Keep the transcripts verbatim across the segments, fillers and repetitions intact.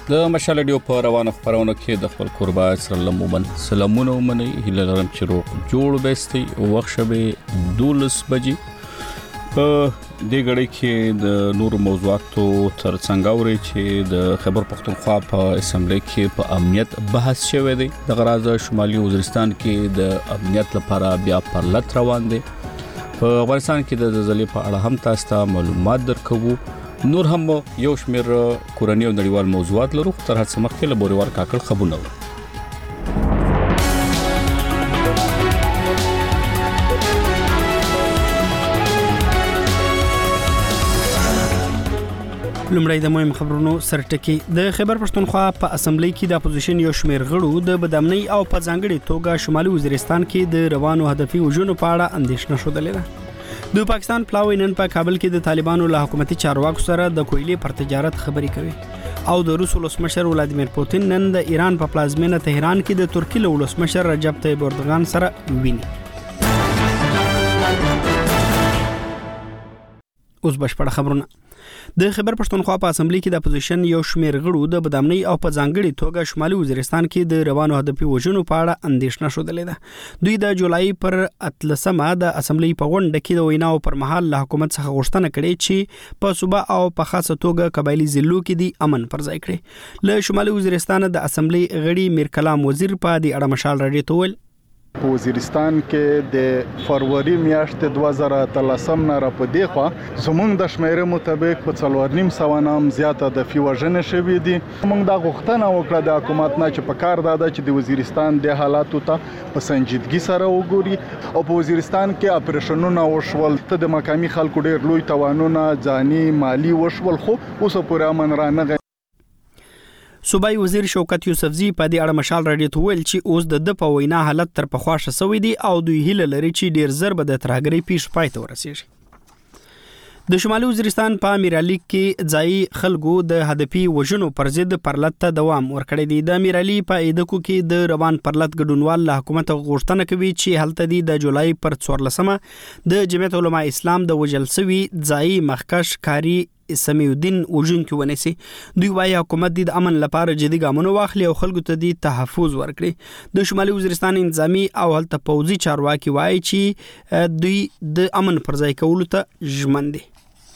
د مشال رادیو په روانه خبرونه کې د خپل قربا سره لمومن سلامونه ومني هله لرم چې روغ جوړ بستي وخت شبه دولس بجې په دې غړي کې د نور موضوعاتو تر څنګه اوري چې د خیبر پختونخوا په اسمبلی کې په امنیت بحث شوی دی د غراز شمالي وزیرستان کې د امنیت لپاره بیا پرلط روان دي په افغانستان کې د زلزلې په اړه هم تاسو ته معلومات درکوو نور هم یو شمیر کورنۍ او نړیوال موضوعات لرو تر هڅه مخکې له بوريوال کاکل خبرونه لومړی د مهم خبرونو سرټکی د خیبر پښتونخوا په اسمبلی کې د اپوزیشن یو شمیر غړو د بدامنۍ او په ځانګړي توګه شمالي وزیرستان کې د روانو هدفي وژنو په اړه اندېښنه شوه ده د پاکستان پلاوی نن په کابل کې د طالبانو له حکومتي چارواکو سره د کویلې پر تجارت خبرې کوي او د روس ولسمشر ولادیمیر پوتین نن د ایران په پلازمینه تهران کې د ترکی له ولسمشر رجب طیب اردوغان سره ویني اوس بشپړ خبرونه د خیبر پښتونخوا په اسمبلی کې د اپوزیشن یو شمیر غړو د بدامنۍ او په ځانګړي توګه شمالي وزیرستان کې د روانو هدفي وژنو په اړه اندېښنه شوه ده دوی د جولای پر اتلسمه د اسمبلی په غونډه کې د ویناو پر مهال له حکومت څخه غوښتنه کړې چې په صوبه او په خاصه توګه قبایلی ضلعو کې د امن پر ځای کړي له شمالي وزیرستان د اسمبلی غړي میر کلام وزیر په دې اړه مشال راډیو ته ویل په وزیرستان کې د فروری میاشتې دوه زره اتلسم نه را پدې خو زمونږ د شمیره مطابق په څلور نیم سو نام زیاته د فیوژن شوې دي موږ د غوښتنه وکړه د حکومت نه چې په کار ده چې د وزیرستان د حالاتو ته په سنجیدګي سره وګوري او په وزیرستان کې اپریشنونه وشول ته د مقامي خلکو ډېر لوی توانونه ځاني مالی وشول خو اوس پورې امن را نه صوبای وزیر شوکت یوسفزی په دې اړه مشال راډیو ته ویل چې اوس د د په وینا حالت تر پخوا شوی دی او دوی هیله لري چې ډیر زر به د ترهګری پیش پای ته ورسیږي د شمالي وزیرستان په امیرعلی کې ځای خلکو د هدفي وژنو پر ضد پرلط ته دوام ورکړی دی د امیرعلی په ایدکو کې د روان پرلط ګډونوال له حکومت غوښتنه کوي چې هلته دی د جولای پر څوارلسمه د جمعیت علماء اسلام د وجلسوي ځای مخکش کاری سمیع الدین وژن کې ونیسي دوی وايي حکومت د امن لپاره جدي ګامونه واخلي او خلکو ته د تحفظ ورکړي د شمالي وزیرستان انتظامی او هلته پوځي چارواکي وايي چې دوی د امن پر ځای کولو ته ژمن دي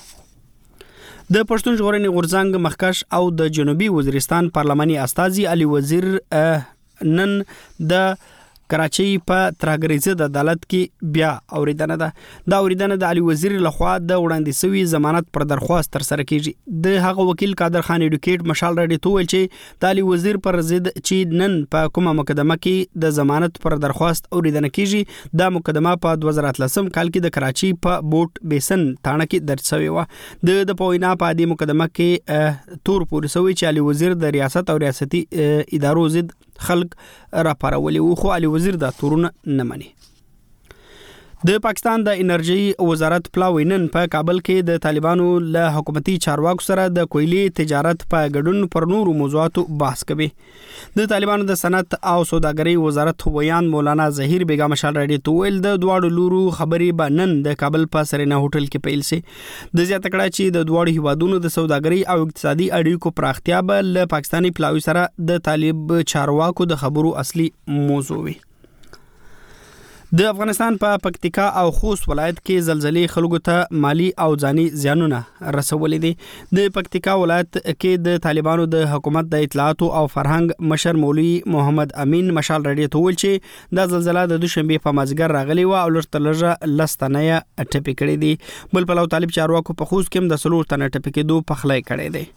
د پښتون ژغورنې غورځنګ مخکش او د جنوبي وزیرستان پارلماني استازي علي وزیر نن د کراچۍ په ترهګرۍ ضد عدالت کې بیا اوریدنه ده دا اوریدنه د علي وزیر لخوا د وړاندې شوی ضمانت پر درخواست تر سره کیږي د هغه وکیل قادر خان اډوکیټ مشال راډیو ته ویل چې د علي وزیر پر ضد چې نن په کومه مقدمه کې د ضمانت پر درخواست اوریدنه کیږي دا مقدمه په دوه زره اتلسم کال کې د کراچۍ په بوټ بیسن تھانه کې درج شوی و د د پوینا په دې مقدمه کې تور پورې شوی چې علي وزیر د ریاست او ریاستي ادارو ضد خلق را پارولي او خو علي وزیر دا تورونه نه مني د پاکستان د انرژي وزارت پلاوی نن په کابل کې د طالبانو له حکومتي چارواکو سره د کویلې تجارت په ګډون پر نورو موضوعاتو بحث کوي د طالبانو د صنعت او سوداګرۍ وزارت ویان مولانا ظهیر بیگم مشال راډیو ته ویل د دواړو لورو خبرې به نن د کابل په سرینا هوټل کې پیل شي د زیاته کړه چې د دواړو هیوادونو د سوداګرۍ او اقتصادي اړیکو پراختیا به له پاکستاني پلاوی سره د طالب چارواکو د خبرو اصلي موضوع وي د افغانستان په پکتیکا او خوست ولایت کې زلزلې خلکو ته مالی او ځاني زیانونه رسولې دي د پکتیکا ولایت کې د طالبانو د حکومت د اطلاعات او فرهنګ مشر مولوی محمد امین مشال راډیو ته ویل چې د زلزلې د دوشنبه په مازیګر راغلی و او لږ لږه لستنه ټپي کړې دي بل په طالب چارواکو په خوست کې د سلور تنه ټپي کېدو په خلای کړې دي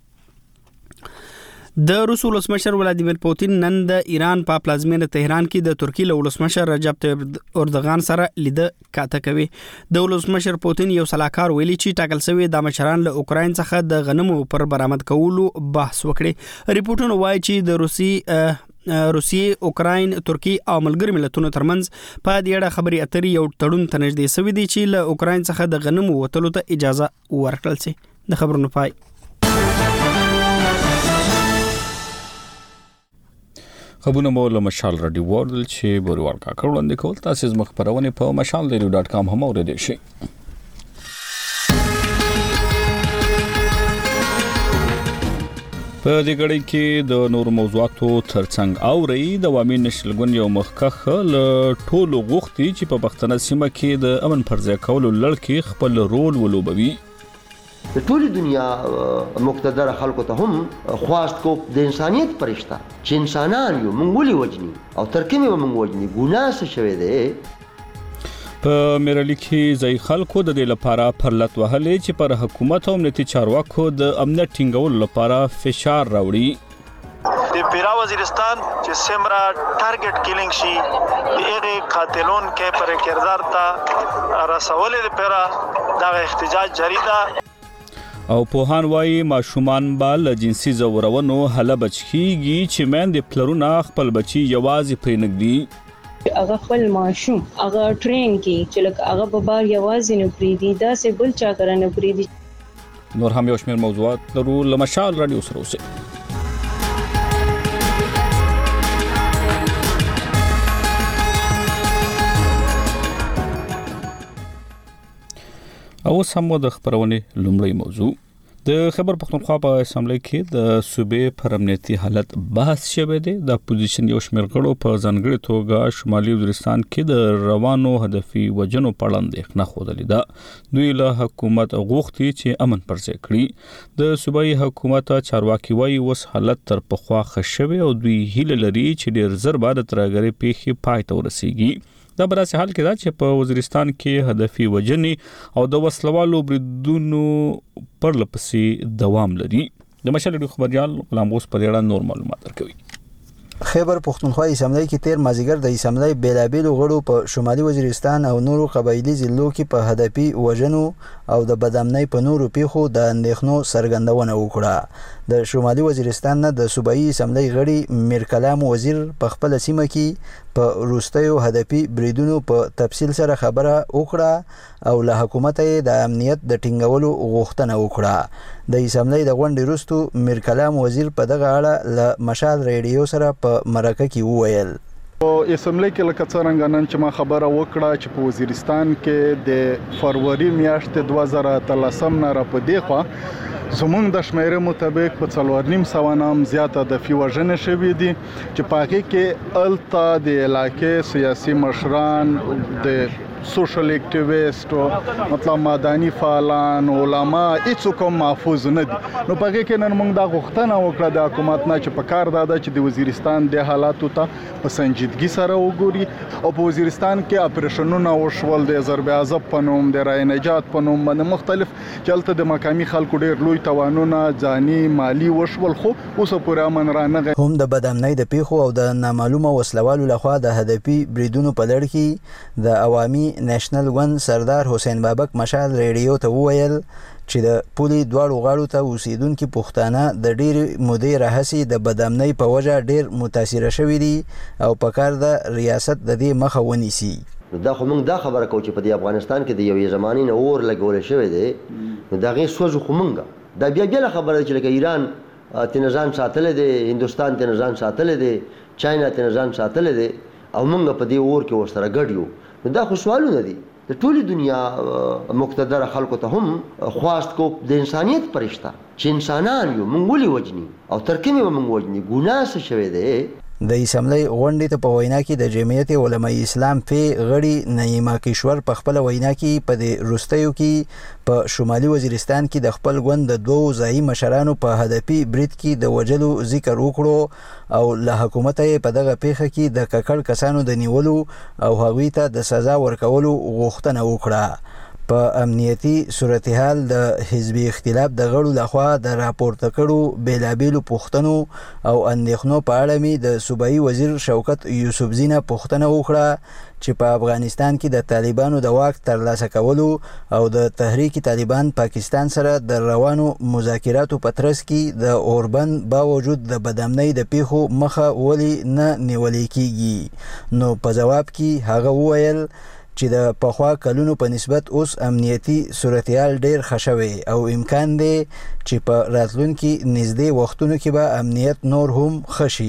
د روس ولسمشر ولادیمیر پوتین نن د ایران په پلازمینه تهران کې د ترکی له ولسمشر رجب طیب اردوغان سره لیده کاته کوي د ولسمشر پوتین یو سلاکار ویلي چې ټاکل شوی د مشران له اوکراین څخه د غنمو پر برآمد کولو بحث وکړي ریپورتونه وایي چې د روسي روسیې اوکراین ترکی او ملګری ملتونو ترمنځ په دې اړه خبرې اترې یو تړون ته نږدې شوی دی چې له اوکراین څخه د غنمو وټلو ته اجازه ورکړل شي د خبرونو پای خبرونه مو له مشال راډیو ورل چې بوريوال کا کړوندې کول تاسو زما خبرونه په مشال ریډیو ډاټ کام هم اوریدئ شئ په دې غړي کې د نور موضوعاتو ترڅنګ اوري د عوامي نشل ګوند یو مخکخ له ټولو غوښتي چې په پښتنه سیمه کې د امن پرځای کولو لړ کې خپل رول ولوبوي. د ټولي دنیا مقتدر خلکو ته هم خواست کو د انسانيت پرشتہ چې انسانان یو مونږ ولې وجني او ترکمه به مونږ وجني ګناه څه شوی دی. په میرالي کې ځای خلکو د دې لپاره پرلط وهلې چې پر حکومت او امنیتي چارواکو د امنیت ټینګولو لپاره فشار راوړي. د پیرا وزیرستان چې سمرا ټارګټ کیلینګ شي د هغه قاتلون کې پر کردار ته رسولې د پیرا دا احتجاج جاری ده. او پوهان وايي ماشومان بال جنسي زورونو هله بچکیږي چې مین د پلرونه خپل بچي یوازې پرېنګدي. هغه خپل ماشوم هغه ټرین کی چې لکه هغه په بار یوازې نه پریدي دا سه بل چا کرنه پریدي. نور هم یو شمېر موضوعات لرو لمشال رادیو سره اوسئ. او سمو د خبرونه لومړی موضوع د خبر پښتونخوا په اسمبلی کې د صوبې پر امنیتي حالت بحث شوه دی. د اپوزیشن یو شمېر غړو په ځانګړي توګه شمالي وزیرستان کې د روانو هدفي وجنو په اړه اندېښنه خوده ده. دوی له حکومت غوښتي چې امن پرځای کړي. د صوبایي حکومت چارواکي وايي اوس حالت تر پخوا ښه شوی او دوی هیله لري چې ډیر زر بعد ترګری پیښې پای ته ورسیږي. دا براسه حال کې دا چې په وزیرستان کې هدفي وجنې او د وسلوالو بریدونو پر لپسې دوام لري. د مشال خبريال غلام غوث پر اړه نور معلومات ورکوي. خیبر پښتونخوا اسمبلی کې تیر مازیګر د اسمبلی بیلابیل غړو په شمالي وزیرستان او نورو قبایلی ضلعو کې په هدفي وجنو او د بدامنۍ په نورو پیښو د اندېښنو څرګندونه وکړه. د شمالي وزیرستان نه د صوبایي اسمبلی غړي میر کلام وزیر په خپل سیمه کې په روستیو هدفي بریدونو په تفصیل سره خبره وکړه او له حکومت د امنیت د ټینګولو غوښتنه وکړه. د اسمبلی د غونډې وروسته میر کلام وزیر په دغه اړه له مشال ریډیو سره په مرکه کې وویل. په اسمبلی کې لکه څنګه نن چې ما خبره وکړه چې په وزیرستان کې د فروری میاشتې دوه زره اتلسم نه را پدې خوا زمونږ د شمیرې مطابق په څلور نیم سوه نام زیاته د فی وژنې شوي دي چې په هغې کې هلته د علاقې سیاسي مشران د سوشل اکټیویسټ مطلب مدني فعالان علما هیڅوک هم محفوظ نه دي. نو په هغې کې نن موږ دا غوښتنه وکړه د حکومت نه چې په کار دا ده چې د وزیرستان د حالاتو ته په سنجیدګي سره وګوري او په وزیرستان کې اپریشنونه وشول د ضرب عضب په نوم د رای نجات په نوم باندې مختلف چې هلته د مقامي خلکو ډېر لوی توانونه ځاني مالي وشول خو اوسه پورې امن رانغی. هم د بدامنۍ د پیښو او د نامعلومه وسلوالو لخوا د هدفي بریدونو په لړ کې د عوامي نېشنل ګوند سردار حسین بابک مشال ریډیو ته وویل چې د پولي دواړو غاړو ته اوسیدونکي پښتانه د ډېرې مودې راهیسې د بدامنۍ په وجه ډېر متاثره شوي دي او په کار د ریاست د دې مخه ونیسي. دا خو موږ دا خبره کوو چې په دې افغانستان کې د یوې زمانې نه اور لګولی شوی دی نو د هغې سوځو خو موږ دا بیا بېله خبره ده چې لکه ایران ترې ځان ساتلی دی، هندوستان ترې ځان ساتلی دی، چاینا ترې ځان ساتلی دی او موږ په دې اور کې ورسره ګډ یو. نو دا خو سوالونه دي. د ټولي دنیا مقتدر خلکو ته هم خواست کو د انسانيت پرشتہ چې انسانان یو مونږ ولې وجني او ترکمه به مونږ وجني ګناه څه شوی دی. د اسمبلی غونډې ته په وینا کې د جمعیت علماء اسلام په غړي نعیمه کشور په خپل وینا کې په د روستیو کې په شمالي وزیرستان کې د خپل غوند د دوو ځایي مشرانو په هدفي برید کې د وجلو ذکر وکړو او له حکومت یې په دغه پیښه کې د ککړ کسانو د نیولو او هغوی ته د سزا ورکولو غوښتنه وکړه. په امنیتي صورتحال د حزبي اختلاف د غړو لخوا د راپورته کړو بیلابیلو پوښتنو او اندېښنو په اړه مې د صوبایي وزیر شوکت یوسفزي نه پوښتنه وکړه چې په افغانستان کې د طالبانو د واک ترلاسه کولو او د تحریک طالبان پاکستان سره د روانو مذاکراتو په ترڅ کې د اوربند باوجود د بدامنۍ د پیښو مخه ولې نه نیولې کیږي. نو په جواب کې هغه وویل چې د پخوا کلونو په نسبت اوس امنیتي صورتحال ډیر ښه شوی او امکان دی چې په راتلونکي نږدې وختونو کې به امنیت نور هم ښه شي.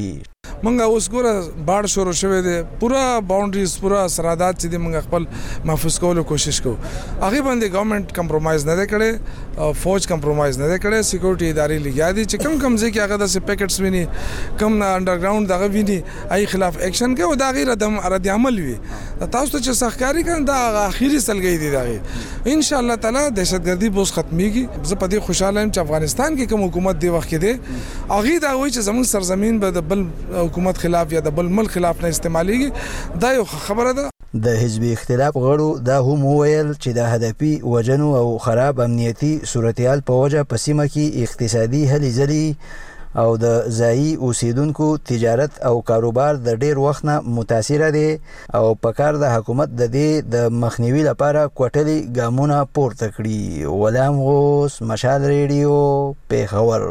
منګه اوس ګوره باړ شروع شوه دی پورا باونډریز پورا سرحدات چې موږ خپل محفوظ کولو کوشش کوو هغه باندې ګورنمنت کمپرمایز نه کړي فوج کمپرمایز نه کړي سکیورټي ادارې لګیا دي چې کم کم ځکه هغه د پیکټس ویني کم انډرګراوند دغه ویني ای خلاف اکشن کوي او دا غیر د رد عمل وي تاسو ته چې سخکاری کړي دا اخیری سلګي دي دا ان شاء الله تعالی دهشتګردي بوس ختميږي زه په دې خوشاله یم چې افغانستان کې کوم حکومت دی وخت کې دی هغه دا وایي چې زموږ سرزمین به د بل حکومت خلاف یا د بل ملک خلاف نه استعماليږي دا یو خبره ده. د حزبي اختلاف غړو دا هم ویل چې د هدفي وجنو او خراب امنیتي صورتحال په وجه په سیمه کې اقتصادي هلې ځلې او د ځایي اوسیدونکو تجارت او کاروبار د ډیر وخت نه متاثر دي او په کار د حکومت د دې د مخنیوي لپاره کوټلي ګامونه پورته کړي. غلام غوث، مشال ریډیو، پیښور.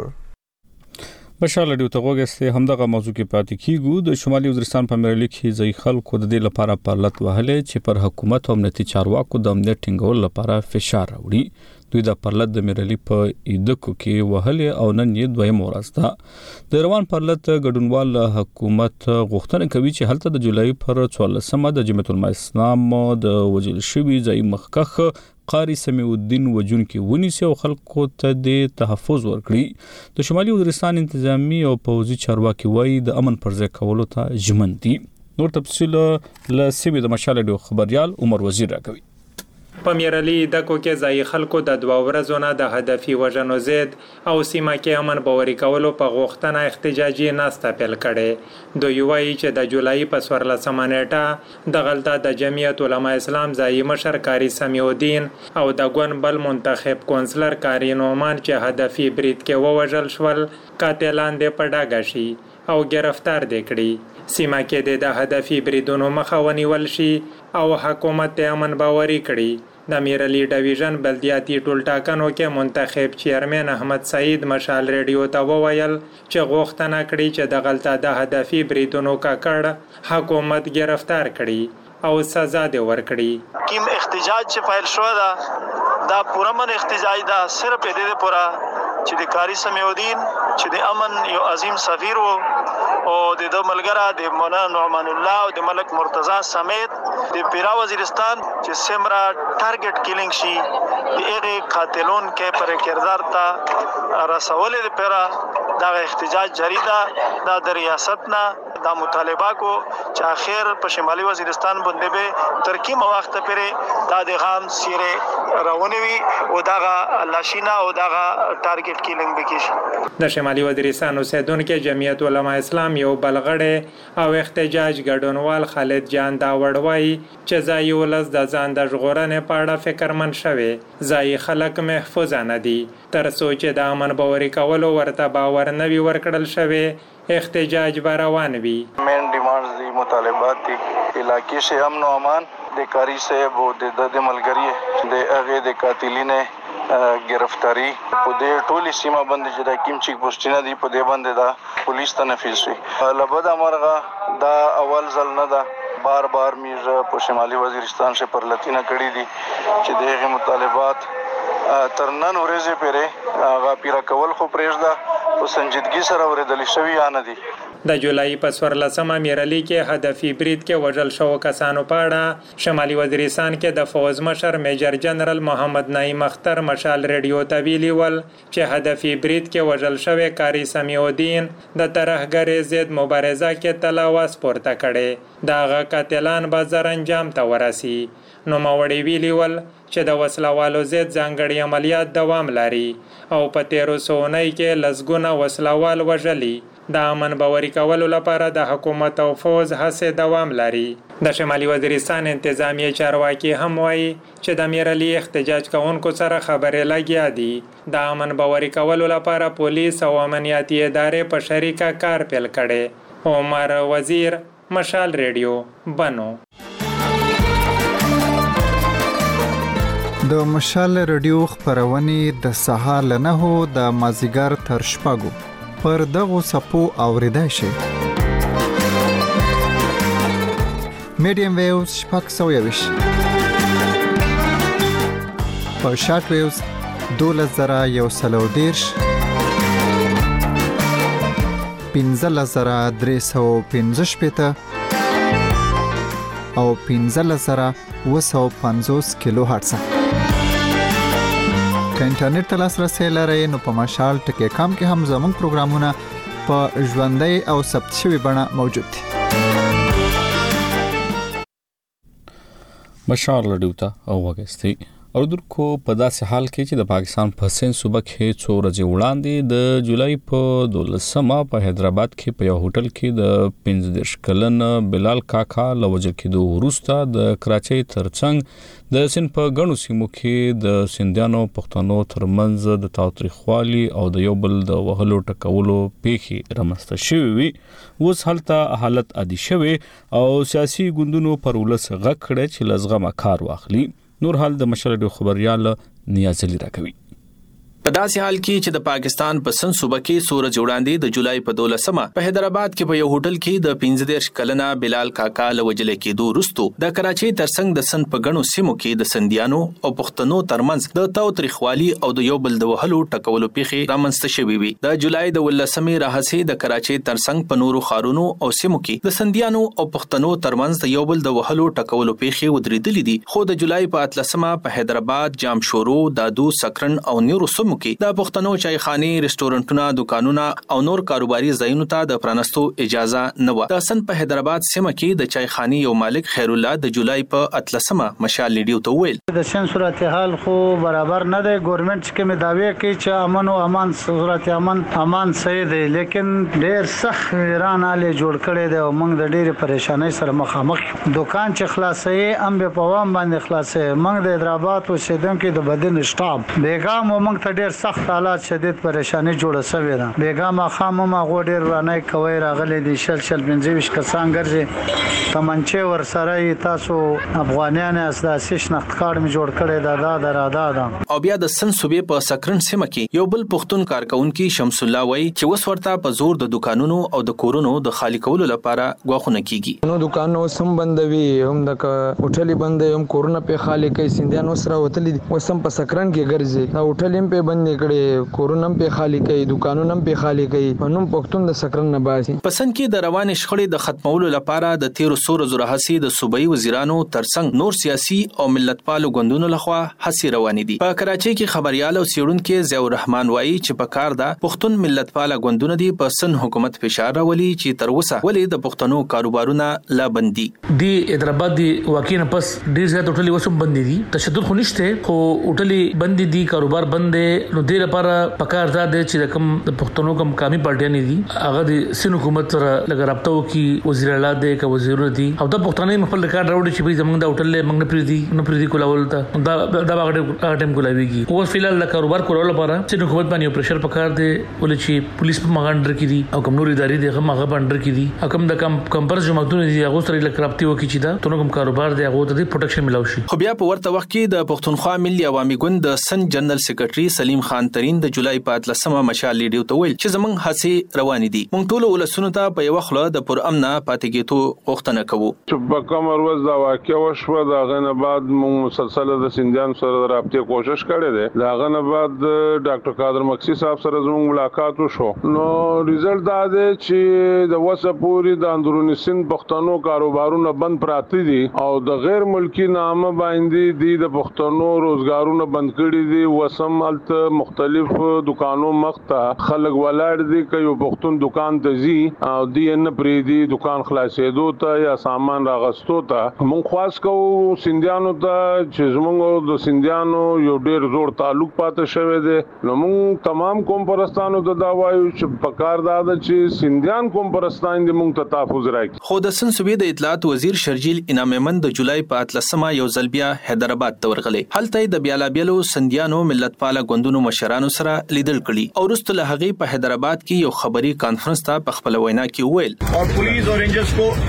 مشال ریډیو ته وګورئ همدغه موضوع کې پاتې کیږو. د شمالي وزیرستان په مرلي کې ځای خلکو د دې لپاره پرلط وهلې چې پر حکومت او امنیتي چارواکو د امنیت ټینګول لپاره فشار راوړي. دوی د پرلط د مرلي په ایدکو کې وهلې او نن یې دویم ورځ ده. د روان پرلط ګډونوال حکومت غوښتنه کوي چې هلته د جولای پر څوارلسمه د جمعیت العلماء اسلام د وجل شوی ځای مخکخ قاری سمیع الدین وجون کې ونیسي او خلکو ته د تحفظ ورکړي. د شمالي وزیرستان انتظامی او پوځي چارواکي وایي د امن پر ځای کولو ته ژمن دي. نور تفصیل له سیمې د مشال ډیو خبريال عمر وزیر راکوي. په میرالي دکو کې ځای خلکو د دوه ورځو نه د هدفي وژنو ضد او سیمه کې امن باوري کولو په غوښتنه احتجاجي ناسته پیل کړي. دوی وایي چې د جولای په څوارلسمه نیټه د غلطه د جمعیت العلماء اسلام ځای مشر قاری سمیع الدین او د ګون بل منتخب کونسلر قاری نومان چې هدفي برید کې ووژل شول قاتلان دې په ډاګه شي او گرفتار دي کړي. سیمه کې د هدفي بریدونو مخه ونیول شي او حکومت ته امن باوري کړي. د میرالي ډیویژن بلدیاتي ټولټاکنو کې منتخب چیرمن احمد سعید مشال ریډیو ته وویل چې غوښتنه کړي چې د غلطه د هدفي بریدونو ککړ حکومت گرفتار کړي او سزا دې ورکړي. کیم احتجاج چې فایل شو دا دا پوره من احتجاج دا صرف دې پورا چې د قاری سمیع الدین چې د امن یو عظیم سفیر وو او د ملګرا د مولانا نعمان الله او د ملک مرتضی سمیت د پیرا وزیرستان چې سمرا ټارګټ کیلینګ شي د هغه قاتلون کې پر کردار تا رسول د پیرا دا احتجاج جاری ده. دا د ریاست نه دا مطالبه کو چې اخر په شمالي وزیرستان باندې به ترکی مواخته پرې دا د غام سیره راونوي او دا لاشینا او دا ټارګټ کیلینګ وکړي. د شمالي وزیرستان اوسیدونکو جمعیت العلماء اسلام یو بلغړی او احتجاج ګډونوال خالد جان دا وړوي چې ځای ولز د ځان د ژغورنې په اړه فکرمن شوي. ځای خلک محفوظ نه دي تر څو چې د امن باوري کولو ورته باور نه وي ورکړل شوی احتجاج به روان وي. مین ډیمانډز دي مطالبات دي علاقې سے امن و امان د کاری صاحب او د د ملګری د هغه د قاتلینه گرفتاری په دې ټولي سیمه باندې چې د کیم چیک پوسټینه دی په دې باندې دا پولیس تنفیذ وي. لبد امرغه دا اول ځل نه ده بار بار میزه په شمالي وزیرستان سے پر لتینه کړي دي چې دغه مطالبات تر نن ورځې پرې هغه پیرا کول خو پرېږده په سنجیدګي سره ورېدل شوی یا نه دي. د جولای په څوارلسمه میرالي کې هدفي برید کې وژل شو کسانو په اړه شمالي وزیرستان کې د فوز مشر میجر جنرال محمد نعیم اختر مشال ریډیو ته ویلي ول چې هدفي برید کې وژل شوی قاری سمیع الدین د ترهګرۍ ضد مبارزه کې تلاواز پورته کړي. دغه قاتلان به زر انجام ته ورسي. نو ماوړي ویلي ول چې د وسلوالو ضد ځانګړي عملیات دوام لري او په تیرو سونۍ کې لسګونه وسلوال وژلي. د امن باوري کولو لپاره د حکومت او فوز هڅې دوام لري. د شمالي وزیرستان انتظامی چارواکي هم وایي چې د میرالي احتجاج کوونکو سره خبرې لګیا دي. د امن باوري کولو لپاره پولیس او امنیتي ادارې په شریکه کار پیل کړي. عمر وزیر، مشال ریډیو، بنو. د مشال ریډیو خبرونه د سهار له نهو د مازیګر تر شپږو پر دغو سپو اوریدای شي. میډیم ویوز شپږ سوه یویشت، په شارټ ویوز دولس زره یو سل او دېرش، پنځلس زره درې سوه پنځه شپېته او پنځلس زره اوه سوه پنځوس کیلو هرتز. که انټرنیټ ته لاسرسی لرئ نو په مشال ټکی کام کې هم زموږ پروګرامونه په ژوندۍ او ثبت شوي بڼه موجود دي. مشال رادیو ته اوغستې اردوکو په داسې حال کې چې د پاکستان په سند صوبه کې څو ورځې وړاندې د جولای په دولسمه په حیدرآباد کې په یو هوټل کې د پنځه دېرش کلن بلال کاکا له وژل کېدو وروسته د کراچۍ ترڅنګ د سند په ګڼو سیمو کې د سندیانو پښتنو ترمنځ د تاوتریخوالي او د یو بل د وهلو ټکولو پیښې رامنځته شوې وي. اوس هلته حالت عادي شوی او سیاسي ګوندونو پر ولس غږ کړی چې له زغمه کار واخلي. نور حال د مشر ډیو خبريال نیازلی راکوي. په داسې حال کې چې د پاکستان په سند صوبه کې سورج وړاندې د جولای په دولسمه په حیدرآباد کې په یو هوټل کې د پنځه دېرش کلنه بلال کاکا له وژل کېدو وروسته د کراچۍ ترڅنګ د سند په ګڼو سیمو کې د سندیانو او پښتنو ترمنځ د تاوتریخوالي او د یو بل د وهلو ټکولو پیښې رامنځته شوې وي. د جولای د ولسمې راهیسې د کراچۍ ترڅنګ په نورو ښارونو او سیمو کې د سندیانو او پښتنو ترمنځ د یو بل د وهلو ټکولو پیښې ودرېدلې دي. خو د جولای په اتلسمه په حیدرآباد، جامشورو، دادو، سکرن او نورو سیمو کې د پښتنو چایخانه، رستورانټونه، دکانونه او نور کاروباري ځایونو ته د پرانستو اجازه نه و. د سند په حیدرآباد سیمه کې د چایخانه یو مالک خیر الله د جولای په اتلسمه مشال لیډیو ته ویل د سند صورتحال خو برابر نه دی. ګورنمنت چې کوم داوی کوي چې امن او امان صورت امن امان صحیح دی، لیکن ډېر سخت ایران علي جوړ کړي دی او موږ د ډېر پریشانۍ سره مخامخ. دکان چې خلاصې ام په پوام باندې خلاصې. موږ د حیدرآباد اوسیدونکو د بدن سټاپ بیګام موږ ته ډېر سخت حالات شدید پریشانی جوړه شوې ده. بیګام خامو ما غوډیر رانه کوي راغلي دي شل شل پنځه کسان ګرځي تمنچه ور سره تاسو افغانان اساسي شناخت کارت می جوړ کړي دا دا دا دا. او بیا د سند صوبې په سکرن سیمه کې یو بل پښتون کارکونکو شمس الله وای چې وس ورته په زور د دکانونو او د کورونو د خالی کولو لپاره غواخونه کیږي. نو دکانونو سم بندوي، هم د هوټلې بندوي، هم کورونه په خالی کوي. سندیانو سره وتلې وسم په سکرن کې ګرځي، دا هوټلې په بندې کړي، کورونم په خالی کوي، دکانونم په خالی کوي. نو پښتون د سکرن نه باسي. پسند کې د روان شخړې د ختمولو لپاره د تیر سور زره هسي د صوبایي وزیرانو ترڅنګ نور سیاسي او ملتپالو ګوندونو لخوا هسي روانې دي. په کراچۍ کې خبريال او سیړونکو ضیاء الرحمن وایي چې په کار ده پښتون ملتپاله ګوندونه دي په سن حکومت فشار راولي چې تر اوسه ولې د پښتنو کاروبارونه لا بندي دي. حیدرآباد دی واقعا پس ډیر زیات هوټلې وسوم بندي دي. تشدد خو نشته، خو هوټلې بندي دي، کاروبار بند دي. نو ډیر لپاره پکار ده چې کوم د پښتنو کوم کامي پارټیان دي هغه د سن حکومت سره لګ رابطه وکي، وزیر اعلی دی که وزیر دي او د پښتنې خپل کار راوړي چې زمونږ د هوټل موږ نه پریدي نه پریدي کولول ته دا دا هغه ټیم کولاويږي. او فلال د کاروبار کولو لپاره چې حکومت باندې پرشر پکار دی ولې چې پولیس په مغانډر کې دي او کوم نور ادارې دي هغه هغه باندې کې دي او کوم د کم کمپرز جماعتونه دي هغه سره لګ رابطه وکي چې دا تونو کوم کاروبار دی هغه ته پروټیکشن ملاوي شي. خو بیا په ورته وخت کې د پښتونخوا ملي عوامي ګوند د سن جنرال سیکریټري سلیم خان ترين د جولای په اتلسمه مشال لیډیو ته ویل چې زمونږ هڅې روانې دي. موږ ټول ولسونو ته په یو خله د پر امن پاتې کېدو غوښتنه کوو. چې په کوم ورځ دا واقع وشوه دا غنه بعد موږ مسلسل د سندیان سره رابطه کوشش کړې ده. دا غنه بعد ډاکټر قادر مکسی صاحب سره زموږ ملاقات وشو. نو ریزلټ دا دی چې د وسه پوری د اندرونی سند پښتنو کاروبارونه بند پراته دي او د غیر ملکی نامه باندې دي د پښتنو روزګارونه بند کړي دي. وسم الت مختلف دکانو مخته خلک ولاړ دي که یو پښتون دکان ته ځي او دی نه پریدي دکان خلاصېدو ته یا سامان راغستو ته. مونږ خواست کوو سندیانو ته چې زموږ د سندیانو یو ډېر زوړ تعلق پاتې شوی دی. نو مونږ تمام قوم پرستانو ته دا وایو چې پکار دا ده چې سندیان قوم پرستان دې مونږ ته تحفظ راکړي. خو د سند صوبې د اطلاعات وزیر شرجیل انعام مند د جولای په اتلسمه یو ځل بیا حیدرآباد ته ورغلی. هلته د بیلابیلو سندیانو ملتپاله ګوندونو مشرانو سره لیدل کړي او وروسته له هغې په حیدرآباد کې یو خبري کانفرنس ته په خپل وینا کې ویل और पुलिस और रेंजर्स को इस वक्त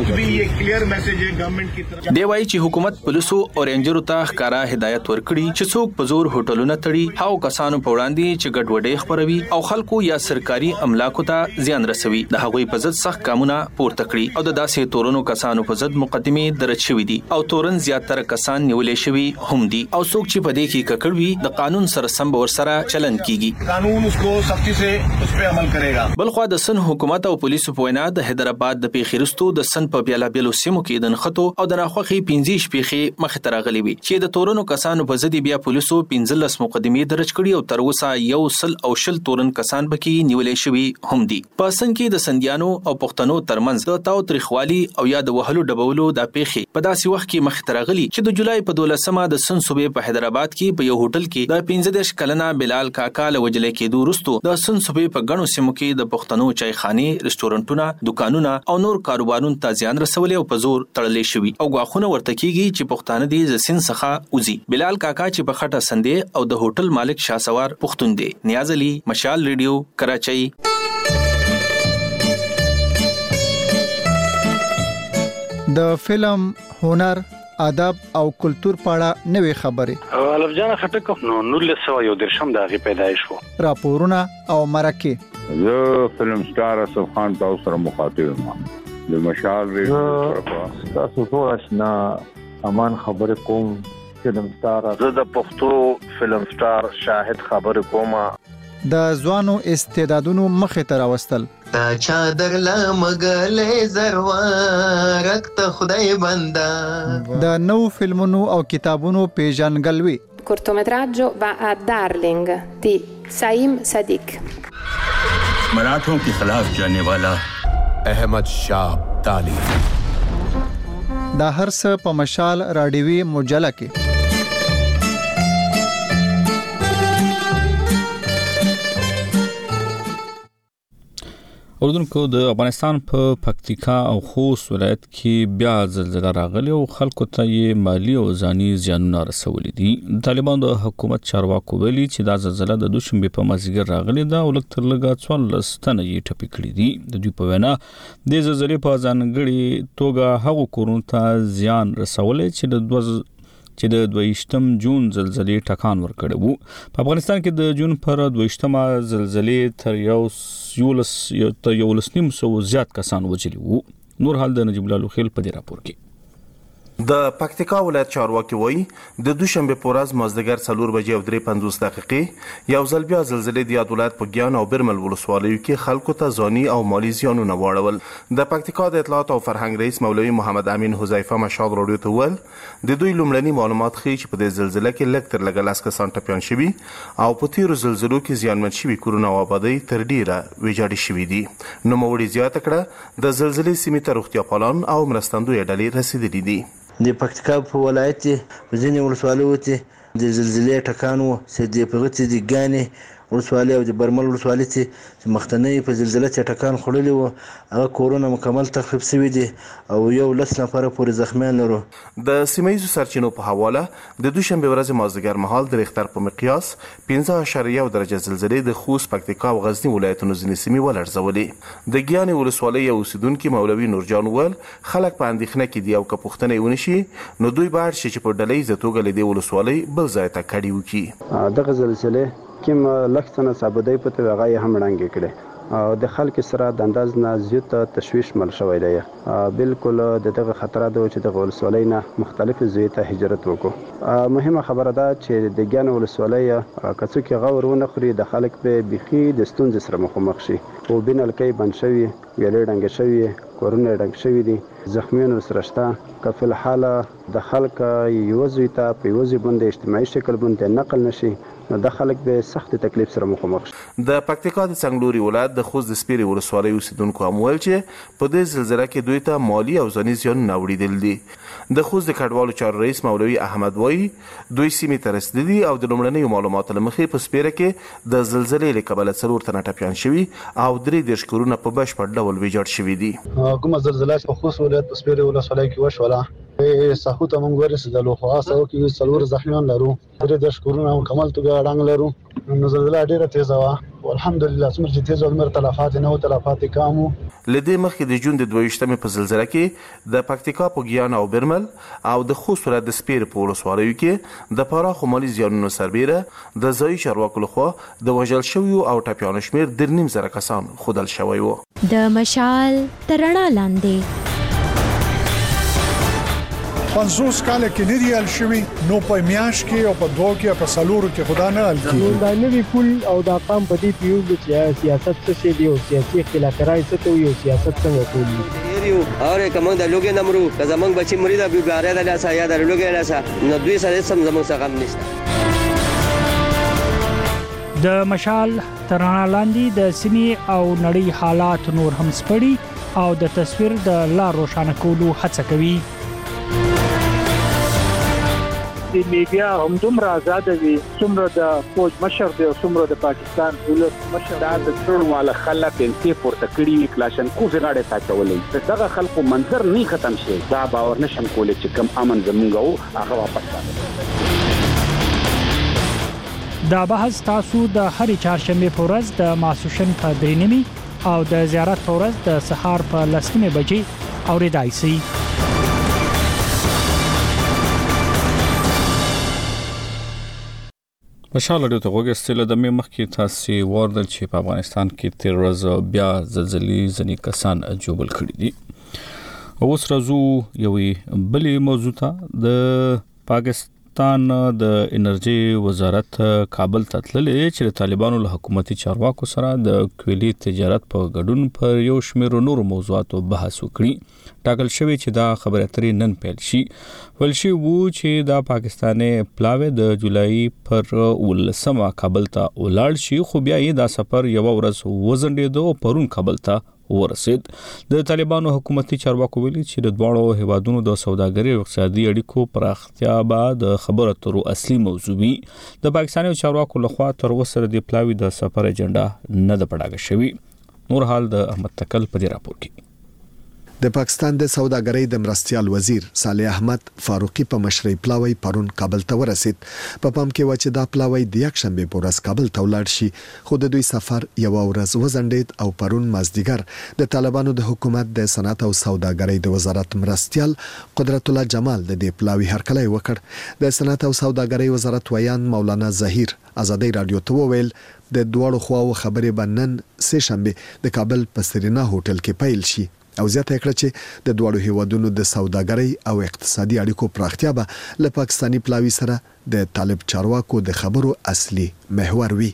भी ये क्लियर मैसेज है गवर्नमेंट की तरफ। دی وایي چې حکومت پولیسو او رینجرو ته ښکارا هدایت ورکړي چې څوک په زور هوټلونه تړي، هاو کسانو په وړاندې چې ګډوډي خپروي او خلکو یا سرکاري املاکو ته زیان رسوي د هغوی په ضد سخت ګامونه پورته کړي او د داسې تورونو کسانو په ضد مقدمې درج شوې دي او تورن زیاتره کسان نیولې شوي هم دي او څوک چې په دې کې ککړ وي د قانون سره سم به ورسره چلن کیږي، قانون اس کو سختی سے اس په عمل کرےگا. بلخوا د سن حکومت او پولیسو په وینا د حیدرآباد د پیښې د سن په بیلا بیلو سیمو کې د نښتو او د ناخوښي پنځه شپېخې مخې ته راغلي وي چې د تورنو کسانو په ضد بیا پولیسو پنځلس مقدمې درج کړي او تر اوسه یو سل او شل تورن کسان پکې نیولې شوي هم دي. په سن کې د سندیانو او پښتنو ترمنځ د تاو تریخوالي او یا د وهلو ډبولو د پیښې په داسې وخت کې مخې ته راغلي چې د جولای په دولسمه د سن صوبې په حیدرآباد کې په یو هوټل کې د پنځه دېرش کلنه بلال کاکا له وجلې کېدو وروسته د سن صوبې په ګڼو سیمو کې د پښتنو چایخانې، رستورانټونه، دکانونه او نور کاروبارونو ته زیان رسولې او په زور تړلې شوي او غاښونه ورته کېږي چې پښتانه دي ز سین څخه وځي. بلال کاکا چې په خټه سندې او د هوټل مالک شاسوار پښتون دی. نیاز علي، مشال ریډیو، کراچۍ. د فلم، هنر، ادب او کلچر په اړه نوې خبرې. الف جان خټک نو نولس سوه یو درشم د هغې پیدایش و. راپورونه او مرکې. زه فلم سټار اسف خان تاسو سره مخاطب یم. د مشال ریډیو تاسو ټول آشنا امان خبرې کوم. فلم سټار زه د پښتو فلم سټار شاهد خبرې کوم. د ځوانو استعدادونو مخې ته راوستل. تا چادر لا مګلې زروارک ته خدای بندا. د نو فلمونو او کتابونو پیژنګلوي. cortometraggio va a Darling di Saim Sadiq. मराठों के खिलाफ जाने वाला अहमद शाह अब्दाली. دا هر څه په مشال راډیوي مجله کې. اردوونکو د افغانستان په پکتیکا او خوست ولایت کې بیا زلزلہ راغلی او خلکو ته یې مالی او ځاني زیانونه رسولي دي. طالبان د حکومت چارواکو ویلي چې دا زلزلہ د دوشنبه په مازیګر راغلی دا او لږ تر لږه څوارلس تنه یې ټپي کړي دي. د دوی په وینا د زلزلې په ځانګړي توګه هغو کورونو ته زیان رسولي چې د دوه چې د دویشتم جون زلزلې ټکان ورکړی وو. په افغانستان کې د جون پر دویشتمه زلزلې تر یو یولس تر یولس نیم سو زیات کسان وژلي وو. نور حال د نجیب الله لوخیل په دې راپور کې. د پکتیکا ولایت چارواکي وایي د دوشنبه په ورځ مازدیګر څلور بجې او درې پنځوس دقیقې یو ځل بیا زلزلې د یاد ولایت په ګیان او برمل ولسوالیو کې خلکو ته ځاني او مالی زیانونه واړول. د پکتیکا د اطلاعات او فرهنګ رئیس مولوي محمد امین حذیفه مشال راډیو ته وویل د دوی لومړني معلومات ښیي چې په دې زلزلې کې لږ تر لږه لس کسان ټپیان شوي او په تیرو زلزلو کې زیانمن شوي کورونه او آبادۍ تر ډیره ویجاړې شوي دي. نوموړي زیاته کړه د زلزلې سیمې ته روغتیاپالان او مرستندویه ډلې رسیدلي دي. د پکتیکا په ولایت په ځینې ولسوالیو کې د زلزلې ټکان و چې د په غټې د ګانې ولسوالۍ او د برمل ولسوالۍ چې مخکنی په زلزلې چې ټکان خوړلی و هغه کورونه مکمل تخریب شوي دي او یو لس نفره پورې زخمیان لرو. د سیمه ییزو سرچینو په حواله د دوشنبه ورځې مازدیګر مهال د ریختر په مقیاس پنځه اعشاریه یو درجه زلزلې د خوست، پکتیکا او غزني ولایتونو ځینې سیمې ولړزولې. د ګیانې ولسوالۍ یو اوسیدونکي مولوي نورجان وویل خلک په اندېښنه کې دي او که پوښتنه یې ونشي نو دوی باید شي چې په ډلهییزه توګه له دې ولسوالۍ بل ځای ته کډې وکړي. دغه زلزلې کوم لږ څه نه ثابتۍ پته هغه یې هم ړنګې کړې او د خلکو سره د انداز نه زیات تشویش مل شوی دی. بالکل د دغه خطر ده چې د ولسوالۍ نه مختلف ځای ته هجرت وکړو. مهمه خبره ده چې د ګیان ولسوالۍ کڅو کې غور ونه خوري د خلک په بيخي د ستونزې سره مخامخ شي او بنلکې بند شوی ویلې ډنګ شوی کورونه ډنګ شوی دي زخمیان سره شته که فل حال د خلک یو ځای ته په یو ځای باندې اجتماعي شکل باندې نقل نشي نو د خلک به سخت تکلیف سره مخامخ شي. د پکتیکا د څنګلوري ولایت د خوست د سپیرې ولسوالۍ اوسیدونکو هم ویل چې په دې زلزلې کې دوی ته مالی او ځاني زیانونه اوریدل دي. د خوست د کډوالو چارو رئیس مولوي احمد وایي دوی سیمې ته رسیدلي او د لومړنیو معلوماتو له مخې په سپیره کې د زلزلې له کبله څلور تنه ټپیان شوي او درې دېرش کورونه په بشپړ ډول ویجاړ شوي دي. کومه زلزله په خوست ولایت په سپیرې ولسوالۍ کې وشوله ساحو ته موږ ورسېدلو خو هغه څه کې څلور زخمیان لرو درې دېرش کورونه مکمل توګه ړنګ لرو. نو زلزله ډېره تیزه وه الحمدلله څومره چې تیز عمر تلفات نه او تلفات کم وو. لدې مخکې د جون د دویشتمې په زلزلہ کې د پکتیکا په ګیان او برمل او د خوست ولایت د سپیر په ولسوالیو کې د پراخو مالي زیانونو سربیره د ځایي چارواکو لخوا د وژل شویو او ټپیانو شمېر د نیم زره کسان ښودل شوی و. د مشال تر رڼا لاندې پنځوس کاله کې نه دی حل شوی، نو په میاش کې او په دوه کې په سلورو کې خدا نه حل کیږي. دا نوی پول او دا قام په دې پیو چې سیاست څه شي دی او سیاسي اختلافات څه ته یو سیاست څنګه کوي یو اور کوم د لوګي نمرو که زمنګ بچی مریض ابي باریا د لاسه یا د لوګي لاسه نو دوی سره سم زموږ څخه غم نشته. د مشال تر رڼا لاندې د سیمې او نړۍ حالات نور هم سپړي او د تصویر د لار روښانه کولو هڅه کوي. د میډیا هم دومره آزاد وي څومره د فوج مشر دی او څومره د پاکستان ولس مشر دا د ټول والا خلک انتي پورته کړي کلاشن کو زغاړه تاچولې دغه خلکو منظر نه ختم شي دا باور نشم کولای چې کم امن زمونږ او هغه واپس راځي. دا بحث تاسو د هرې چهارشنبه په ورځ د ماسوشن په درې نیمه او د زیارت په ورځ د سهار په لسمه بجې اوریدای شئ. مشال اړیو ته وګورئ د مې مخکې تاسو وردل چې په افغانستان کې تیر ورځ بیا زلزلې ځنې کسان جوړل کړي دي. اوس راځو یوې بلې موضوع ته. د پاکستان د انرژي وزارت کابل ته تللې چې د طالبانو له حکومتي چارواکو سره د کویلي تجارت په ګډون پر یو شمېر نورو موضوعاتو بحث وکړي. ټاکل شوی چې دا خبرې اترې نن پیل شي. ویل شي وو چې دا پاکستاني پلاوی د جولای پر ولسمه کابل ته ولاړ شي، خو بیا یې دا سفر یو ورځ وزنډېدو او پرون کابل ته ورسید. د طالبانو حکومتي چارواکو ویلي چې د دواړو هیوادونو د سوداګرۍ او اقتصادي اړیکو پراختیا به د خبرو اترو اصلي موضوع وي. د پاکستاني چارواکو لخوا تر اوسه د پلاوی د سفر اجنډا نه ده پړاګه شوی. نور حال د احمد تکل په دې راپور کې. د پاکستان د سوداګرۍ د مرستيال وزیر صالح احمد فاروقي په مشرۍ پلاوی پرون کابل ته ورسید. په پام کې و چې دا پلاوی د یک شنبه په ورځ کابل ته ولاړ شي، خو د دوی سفر یو ورځ وزنډید او پرون مازدیګر د طالبانو د حکومت د صنعت او سوداګرۍ د وزارت مرستيال قدرت الله جمال د دې پلاوی هرکلی وکړ. د صنعت او سوداګرۍ وزارت ویان مولانا ظهیر ازادي رادیو ته وویل د دوړو خواو خبرې بنن سه شنبه د کابل په سرینا هوټل کې پیل شي او زیاته کړه چې د دوړو هیوادونو د سوداګرۍ او اقتصادي اړیکو پراختیا به له پاکستانی پلاوی سره د طالب چارواکو د خبرو اصلي محور وي.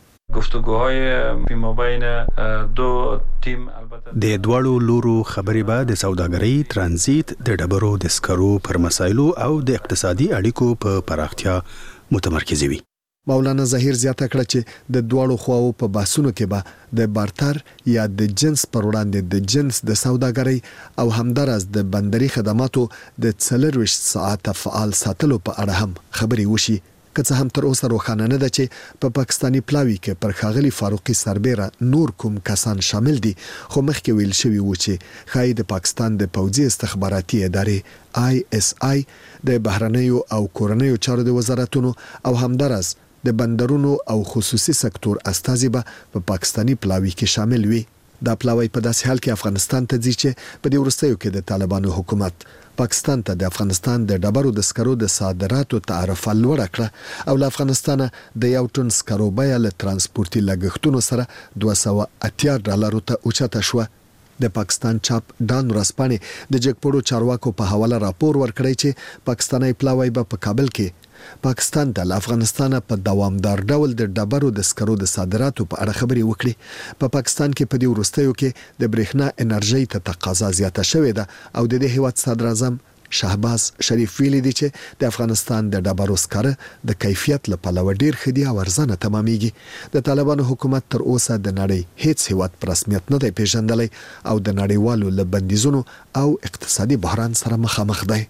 گفتگوهای فیمابین دو تیم البته د دوړو لورو خبرې به د سوداګرۍ، ترانزیت، د ډبرو د سکرو پر مسایلو او د اقتصادي اړیکو په پراختیا متمرکز وي. مولانا ظهیر زیاته کړه چې د دواړو خواو په بحثونو کې به د بارتر یا د جنس پر وړاندې د جنس د سوداګرۍ او همدارس د بندري خدماتو د څلرويشت ساعت فعال ساتلو په اړه هم خبرې وشي. که څه هم تر اوسه روښانه نه ده چې په پاکستانی پلاوی کې پر ښاغلي فاروقي سربېره نور کوم کسان شامل دي، خو مخکې ویل شوی و چې ښایي د پاکستان د پوځي استخباراتي ادارې آی اس آی د بهرنیو او کورنیو چارو د وزارتونو او همدارس د بندرونو او خصوصي سکتور استازي به په پاکستانی پلاوی کې شامل وي. دا پلاوی په داسې حال کې افغانستان ته ځي چې په دې وروستیو کې د طالبانو حکومت پاکستان ته د افغانستان د ډبرو د سکرو د صادراتو تعرفه لوړه کړه او له افغانستان د یو ټن سکرو بیه له ترانسپورتي لګښتونو سره دوه سوه اتیا ډالرو ته اوچته شوه. د پاکستان چاپ ډان ورځپاڼې د جګپوړو چارواکو په حواله راپور ورکړی چې پاکستاني پلاوی به په کابل کې پاکستان د افغانستان په دوامدار ډول د ډبرو د سکرو د صادراتو په اړه خبرې وکړي. په پا پاکستان کې په دې وروستیو کې د برېښنا انرژي ته تقاضا زیاته شوې ده او د دې هیواد صدر اعظم شهباز شریف ویلي دی چې د افغانستان د ډبرو سکره د کیفیت له پلوه ډیر ښه دي او ارزانه تمامېږي. د طالبانو حکومت تر اوسه د نړۍ هیڅ هیواد په رسمیت نه دی پیژندلی او د نړیوالو له بندیزونو او اقتصادي بحران سره مخامخ دی.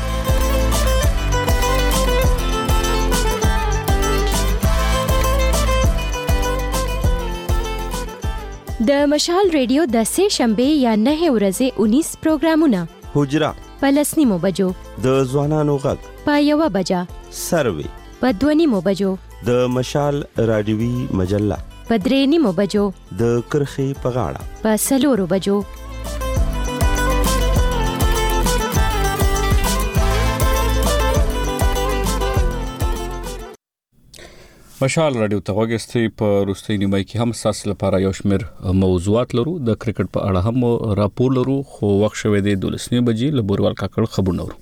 د مشال ریډیو د سه شنبه یا نه ورځې انیس پروګرامونه حجره په لسنیمو بجو، د ځوانانو غږ په یوه بجه، سروي په دوه نیمو بجو، د مشال رادیوي مجله په درې نیمو بجو، د کرخې په غاړه په څلورو بجو. مشال رادیو ته وګورئ. په روستي نیمه کې هم تاسو لپاره یو شمېر موضوعات لرو. د کرکټ په اړه هم راپور لرو، خو وخت شوه د دولسنی بجې له بوروال کاکړ خبرونه ورو.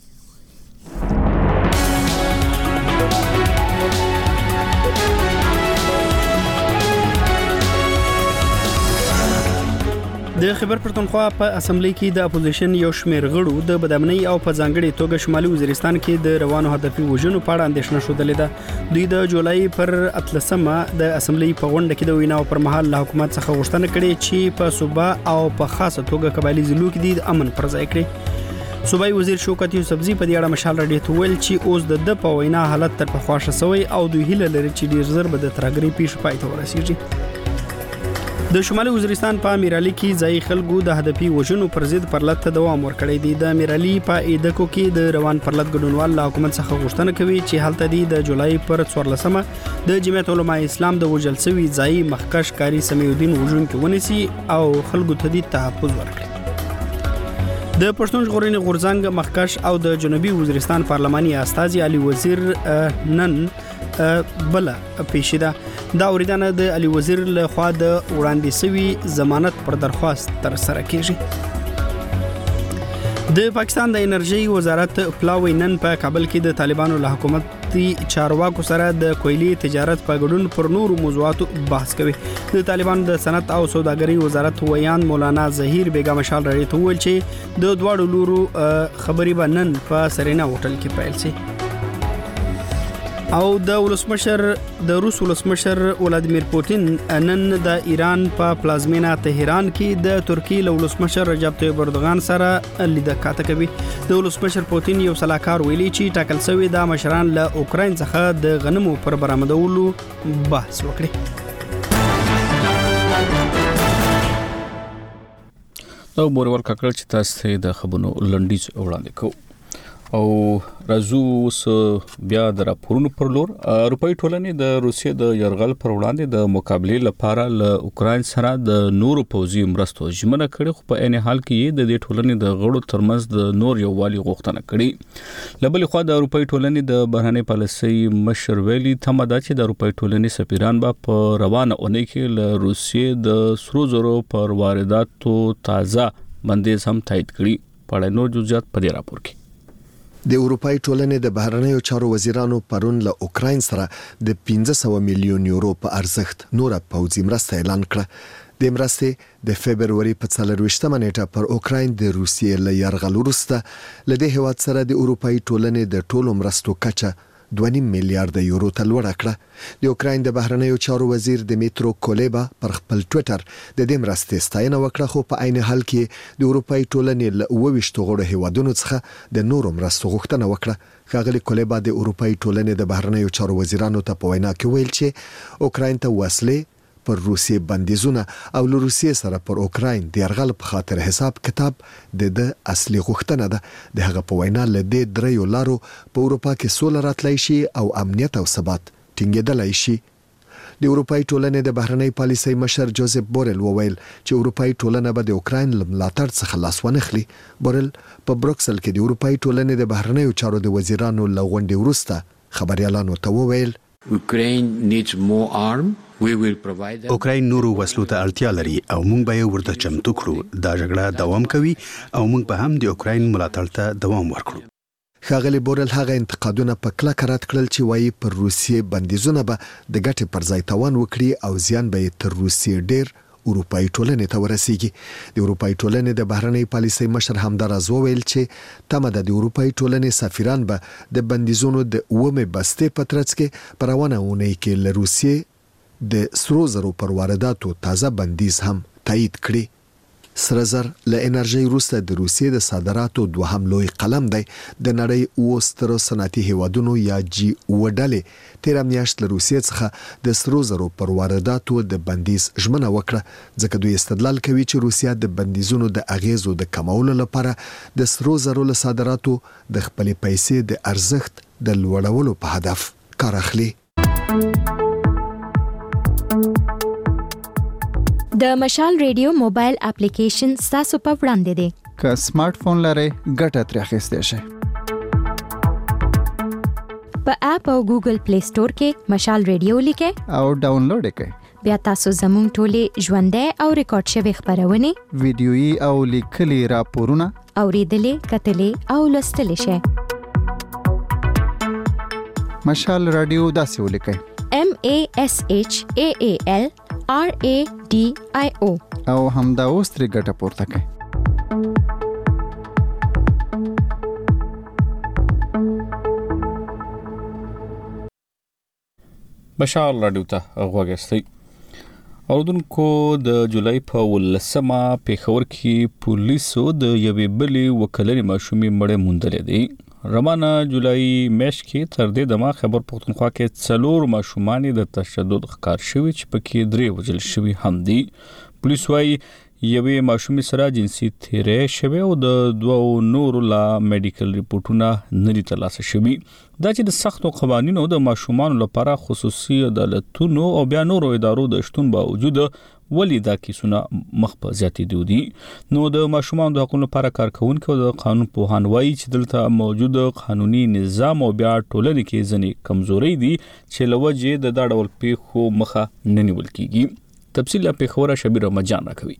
د خبر پښتونخوا په اسمبلی کې د اپوزیشن یو شمېر غړو د بدامنۍ او په ځانګړي توګه شمالي وزیرستان کې د روانو هدفي وژنو په اړه اندېښنه شودلې ده. دوی د جولای پر اتلسمه د اسمبلی په غونډه کې د ویناو پر مهال له حکومت څخه غوښتنه کړې چې په صوبه او په خاصه توګه قبایلی ضلعو کې د امن پر ځای کړي. صوبایي وزیر شوکت یوسفزي په دې اړه مشال راډیو ته ویل چې اوس د د په وینا حالت تر پخوا ښه شوی او دوی هیله لري چې ډیر زر به د ترګري پیښ پای ته ورسیږي. د شمالي وزیرستان په میرالي کې ځای خلکو د هدفي وژنو پر ضد پرلط ته دوام ورکړی دی. د میرالي په ایدکو کې د روان پرلط ګډونوال له حکومت څخه غوښتنه کوي چې هلته دی د جولای پر څوارلسمه د جمعیت علماء اسلام د وژل شوي ځای مخکش کاری سمیع الدین وژونکي ونیسي او خلکو ته د تحفظ ورکړي. د پښتون ژغورنې غورځنګ مخکش او د جنوبي وزیرستان پارلماني استازي علي وزیر نن بل پیښیده. دا اوریدنه د علي وزیر له خوا د وړاندې شوی ضمانت پر درخواست تر سره کیږي. د پاکستان د انرژي وزارت پلاوی نن په کابل کې د طالبانو له حکومتي چارواکو سره د کویلي تجارت په ګډون پر نورو موضوعاتو بحث کوي. د طالبانو د صنعت او سوداګرۍ وزارت ویان مولانا ظهیر بیگم مشال راډیو ته ویل چې د دواړو لورو خبرې به نن په سرینا هوټل کې پیل شي. او د ولسمشر د روس ولسمشر ولادیمیر پوتین نن د ایران په پلازمینا تهران کې د ترکیې له ولسمشر رجب طیب اردوغان سره لیدنه کاته کوي. د ولسمشر پوتین یو سلاکار ویلي چې ټاکل شوی د مشران له اوکراین څخه د غنمو پر برآمدولو بحث وکړي. دا بورور کاکړ چې تاسو د خبرونو لنډیز وړاندې کوو او راځو اوس بیا د راپورونو پر لور. اروپאי ټولنې د روسیې د یرغل پر وړاندې د مقابلې لپاره له اوکراین سره د نورو پوځي مرستو ژمنه کړې، خو په عین حال کې د دې ټولنې د غړو ترمنځ د نور یووالي غوښتنه کړې. له بلې خوا د اروپאי ټولنې د بهرنۍ پالیسۍ مشر ویلي تمه ده چې د اروپאי ټولنې سفیران به په روانه اونۍ کې له روسیې د سرو زرو پر وارداتو تازه بندیز هم تایید کړي. په اړه نور جزئیات په دې راپور کې. د اروپאי ټولنې د بهرنیو چارو وزیرانو پرون له اوکراین سره د پنځه سوه میلیون یورو په ارزښت نور پوځي مرسته اعلان کړه. د مرستې د فبرवरी په څلرویشتمه نیټه پر اوکراین د روسیې له یرغل وروسته له دې هیواد سره د اروپאי ټولنې د ټولو مرستو کچه دوه نیم میلیارډ یورو ته لوړه کړه. د اوکراین د بهرنیو چارو وزیر دمیترو کوليبا پر خپل ټوئیټر د دې مرستې ستاینه وکړه، خو په عین حال کې د اروپאי ټولنې له اوه ویشت غړو هیوادونو څخه د نورو مرستو غوښتنه وکړه. ښاغلي کوليبا د اروپאי ټولنې د بهرنیو چارو وزیرانو ته په وینا کې ویل چې اوکراین ته وسلې پر روسیې بندیزونه او له روسیې سره پر اوکراین د یرغل په خاطر حساب کتاب د د اصلي غوښتنه ده. د هغه په وینا له دې دریو لارو په اروپا کې سوله راتلای شي او امنیت او ثبات ټینګېدلای شي. د اروپאי ټولنې د بهرنۍ پالیسۍ مشر جوزف بورل وویل چې اروپאי ټولنه به د اوکراین له ملاتړ څخه لاس ونه خلي. بورل په بروکسل کې د اروپאי ټولنې د بهرنیو چارو د وزیرانو له غونډې وروسته خبريالانو ته وویل Ukraine needs more arm. We will provide them. اوکراین نورو وسلو ته اړتیا لري او موږ به یې ورته چمتو کړو. دا جګړه دوام کوي او موږ به هم د اوکراین ملاتړ ته دوام ورکړو. ښاغلي بورل هغه انتقادونه په کلکه رد کړل چې وایي پر روسیې بندیزونه به د ګټې پر ځای تاوان وکړي او زیان به یې تر روسیې ډیر اروپאי ټولنې ته ورسیږي. د اروپאי ټولنې د بهرنۍ پالیسۍ مشر همداراز وویل چې تمه ده د اروپאי ټولنې سفیران به د بندیزونو د اومه بستې په ترڅ کې په روانه اونۍ کې له روسیې د سرو زرو پر وارداتو تازه بندیز هم تایید کړي. سره زر له انرژي وروسته د روسیې د صادراتو دوهم لوی قلم دی. د نړۍ اوه سترو صنعتي هیوادونو یا جی اوه ډلې تیره میاشت له روسیې څخه د سرو زرو پر وارداتو د بندیز ژمنه وکړه، ځکه دوی استدلال کوي چې روسیه د بندیزونو د اغیزو د کمولو لپاره د سرو زرو له صادراتو د خپلې پیسې د ارزښت د لوړولو په هدف کار اخلي. د مشال ریډیو موبایل اپلیکیشن تاسو په وړاندې دی. که سمارټ فون لرئ ګټه ترې اخیستی شئ. په اپ او ګوګل پلی سٹور کې مشال ریډیو لیکئ او ډاونلوډ یې کړئ. بیا تاسو زموږ ټولې ژوندۍ او ریکارډ شوي خبرونه ویډیويي او لیکلي راپورونه اوریدلې کتلې او لوستلې شئ. مشال رادیو داسې ولیکئ: M A S H A A L R A D I O او همدا اوس ترې ګټه پورته کړئ. مشال رادیو ته غوږ یاستئ. اوردونکو د جولای په ولسمه پیښور کې پولیسو د یوې بلې وکلنې ماشومې مړې موندلې دي. روانه جولای میاشت کې تر دې دمه خبر پښتونخوا کې څلور ماشومان د تشدد ښکار شوي چې پکې درې وژل شوي هم دي. پولیس وايي یوې ماشومې سره جنسي تیری شوی او د دوو نورو لا میډیکل ریپورتونه نه دي ترلاسه شوي. دا چې د سختو قوانینو د ماشومانو لپاره خصوصي عدالتونو او بیا نورو ادارو د شتون باوجود ولی دا کیسونه مخ په زیاتېدو دي. نو د ماشومانو د حقوقو لپاره کارکونکو د قانون پوهان وایي چې دلته موجود قانوني نظام او بیا ټولنې کې ځینې کمزوري دي چې لوجه د دا ډول پیښو مخه نه نیول کیږي. تفصیل په خبره شبیر رمضان راکوي.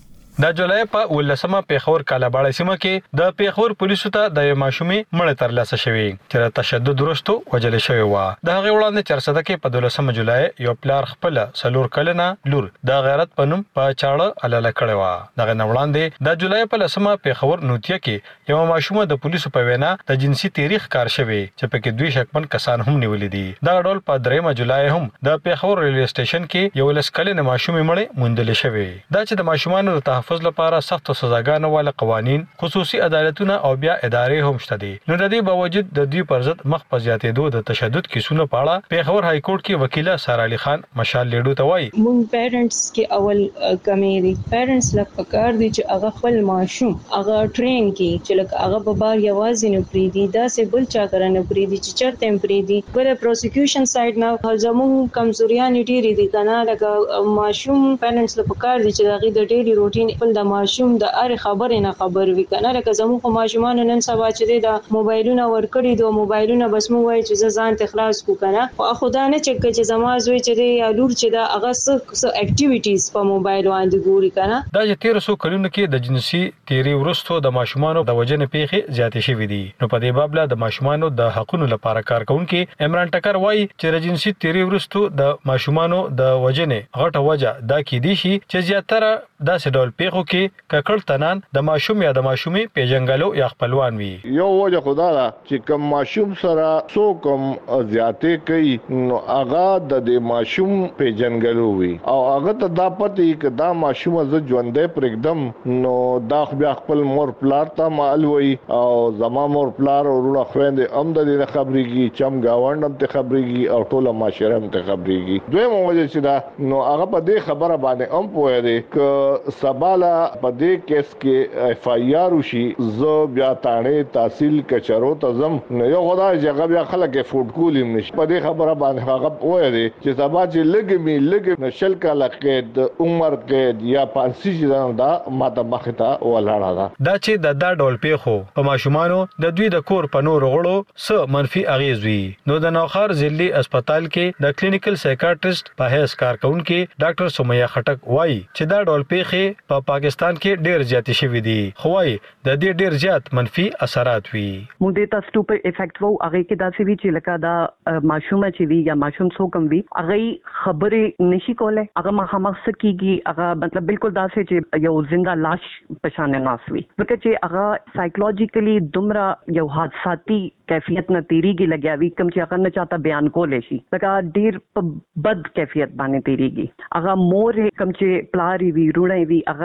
د جولای په ولسمه پیښور کالاباړی سیمه کې د پیښور پولیسو ته د ماشومې مړه ترلاسه شوې چې تشدد وروسته وژل شوې و. د هغې وړاندې چرسده کې په دولسمه جولای یو پلار خپل سلور کلنه لور د غیرت پنوم په چاړه الاله کړې و. دغه نه وړاندې د جولای په لسمه پیښور نوتیه کې یو ماشومه د پولیسو په وینا د جنسي تاریخ کار شوی چې پکې دوی شکمن کسان هم نیولې دي. دا ډول په دریمه جولای هم د پیښور ریلوی سټیشن کې یو لس کلنه ماشومې مړه موندل شوې. دا چې د ماشومانو د تحفظ لپاره سخت سزاګانو ول قوانين خصوصي عدالتونه او بیا ادارې هم شته دي. نو د دې باوجود د دوی پر ضد مخ په زیاتېدو د تشدد کیسونو په اړه پیښور های کورټ کې وکیله سار علي خان مشال لیډو ته وایي: مونږ پیرنټس کې اول کمی دي. پیرنټس لکه پکار دي چې هغه خپل ماشوم هغه ټرین کې چې لکه هغه به بار یوازې نه پریدي دا سه بل چا کرنه پریدي چې چرته پریدي. بل پروسیکیوشن سایډ نه زموږ کمزوریاں ډېری دي کنه لکه ماشوم پیرنټس لپاره پکار دي چې هغه د ډېری روټین خپل د ماشوم د اړ خبرې نه خبر وي کنه لکه زموږ ماشومان نن سبا چې د موبایلونو ورکړي دوه موبایلونه بس مو وای چې ځان ته خلاص کو کنه او خدا نه چې چې زماز وي چې یا لور چې د هغه څه اکټیویټیز په موبایل باندې ګوري کنه. دا چې تیر سو کلونو کې د جنسي تیری ورستو د ماشومانو د وجنې پیښې زیاتې شوې دي. نو په دې باب له د ماشومانو د حقوقو لپاره کارکونکو عمران ټکر وایي چې د جنسي تیری ورستو د ماشومانو د وجنې غټه وجه دا کې دي چې زیاتره داسې ډول پیښو کې ککړ تنان د ماشوم یا د ماشومې پیژنګلو یا خپلوان وي. یو وجه خدا دا چې کوم ماشوم سره سو کوم زیاتې کوي نو هغه د دې ماشوم پیژنګلو وي او هغه ته دا پته کې دا ماشوم ز ژوندې پرېږدم نو دا بیا خپل مور پلار ته مال وي او زما مور پلار او وروڼه خويندې هم د دې خبرېږي چم گاوند هم ته خبرېږي او ټوله معاشره هم ته خبرېږي. دویمه وجه چې دا نو هغه په دې خبره باندې هم پوهه دي ک سباله په دې کیس کې اف آی آر وشي زه بیا تانه تحصیل کچرو ته زم نو یو خدای چې هغه بیا خلک فوټ کولم نشي. په دې خبره باندې هغه وایي دي چې سبا چې لګي می لګي نشل کاله قید عمر قید یا پانسی چې دا ماته مخته ولاړه ده. دا چې د دا ډول پیښو په ماشومانو د دوی د کور په نور غړو څه منفي اغیز وي. نو د نوخار ضلعي هسپتال کې د کلینیکل سایکاټریست په هیڅ کارکونکو ډاکټر سمیه خټک وایي چې دا ډول پیښې په پا پاکستان کې ډېر زیات شوي دي خو وايي د دې ډېر زیات منفي اثرات وي. مونږ د تاسو په افیکټ وو هغه کې داسې وی چې لکه دا ماشوم چې وی یا ماشوم سو کم وی هغه خبرې نشي کوله هغه مخامخ سکیږي هغه مطلب بالکل داسې چې یو زنده لاش پشان ناس وي ځکه چې هغه سایکولوژیکلی دومره یو حادثاتي کیفیت نه تیریږي لګیاوي کوم چې هغه نه چاته بیان کولې شي لکه ډېر بد کیفیت باندې تیریږي هغه مور کوم چې پلاری وی روړې وی هغه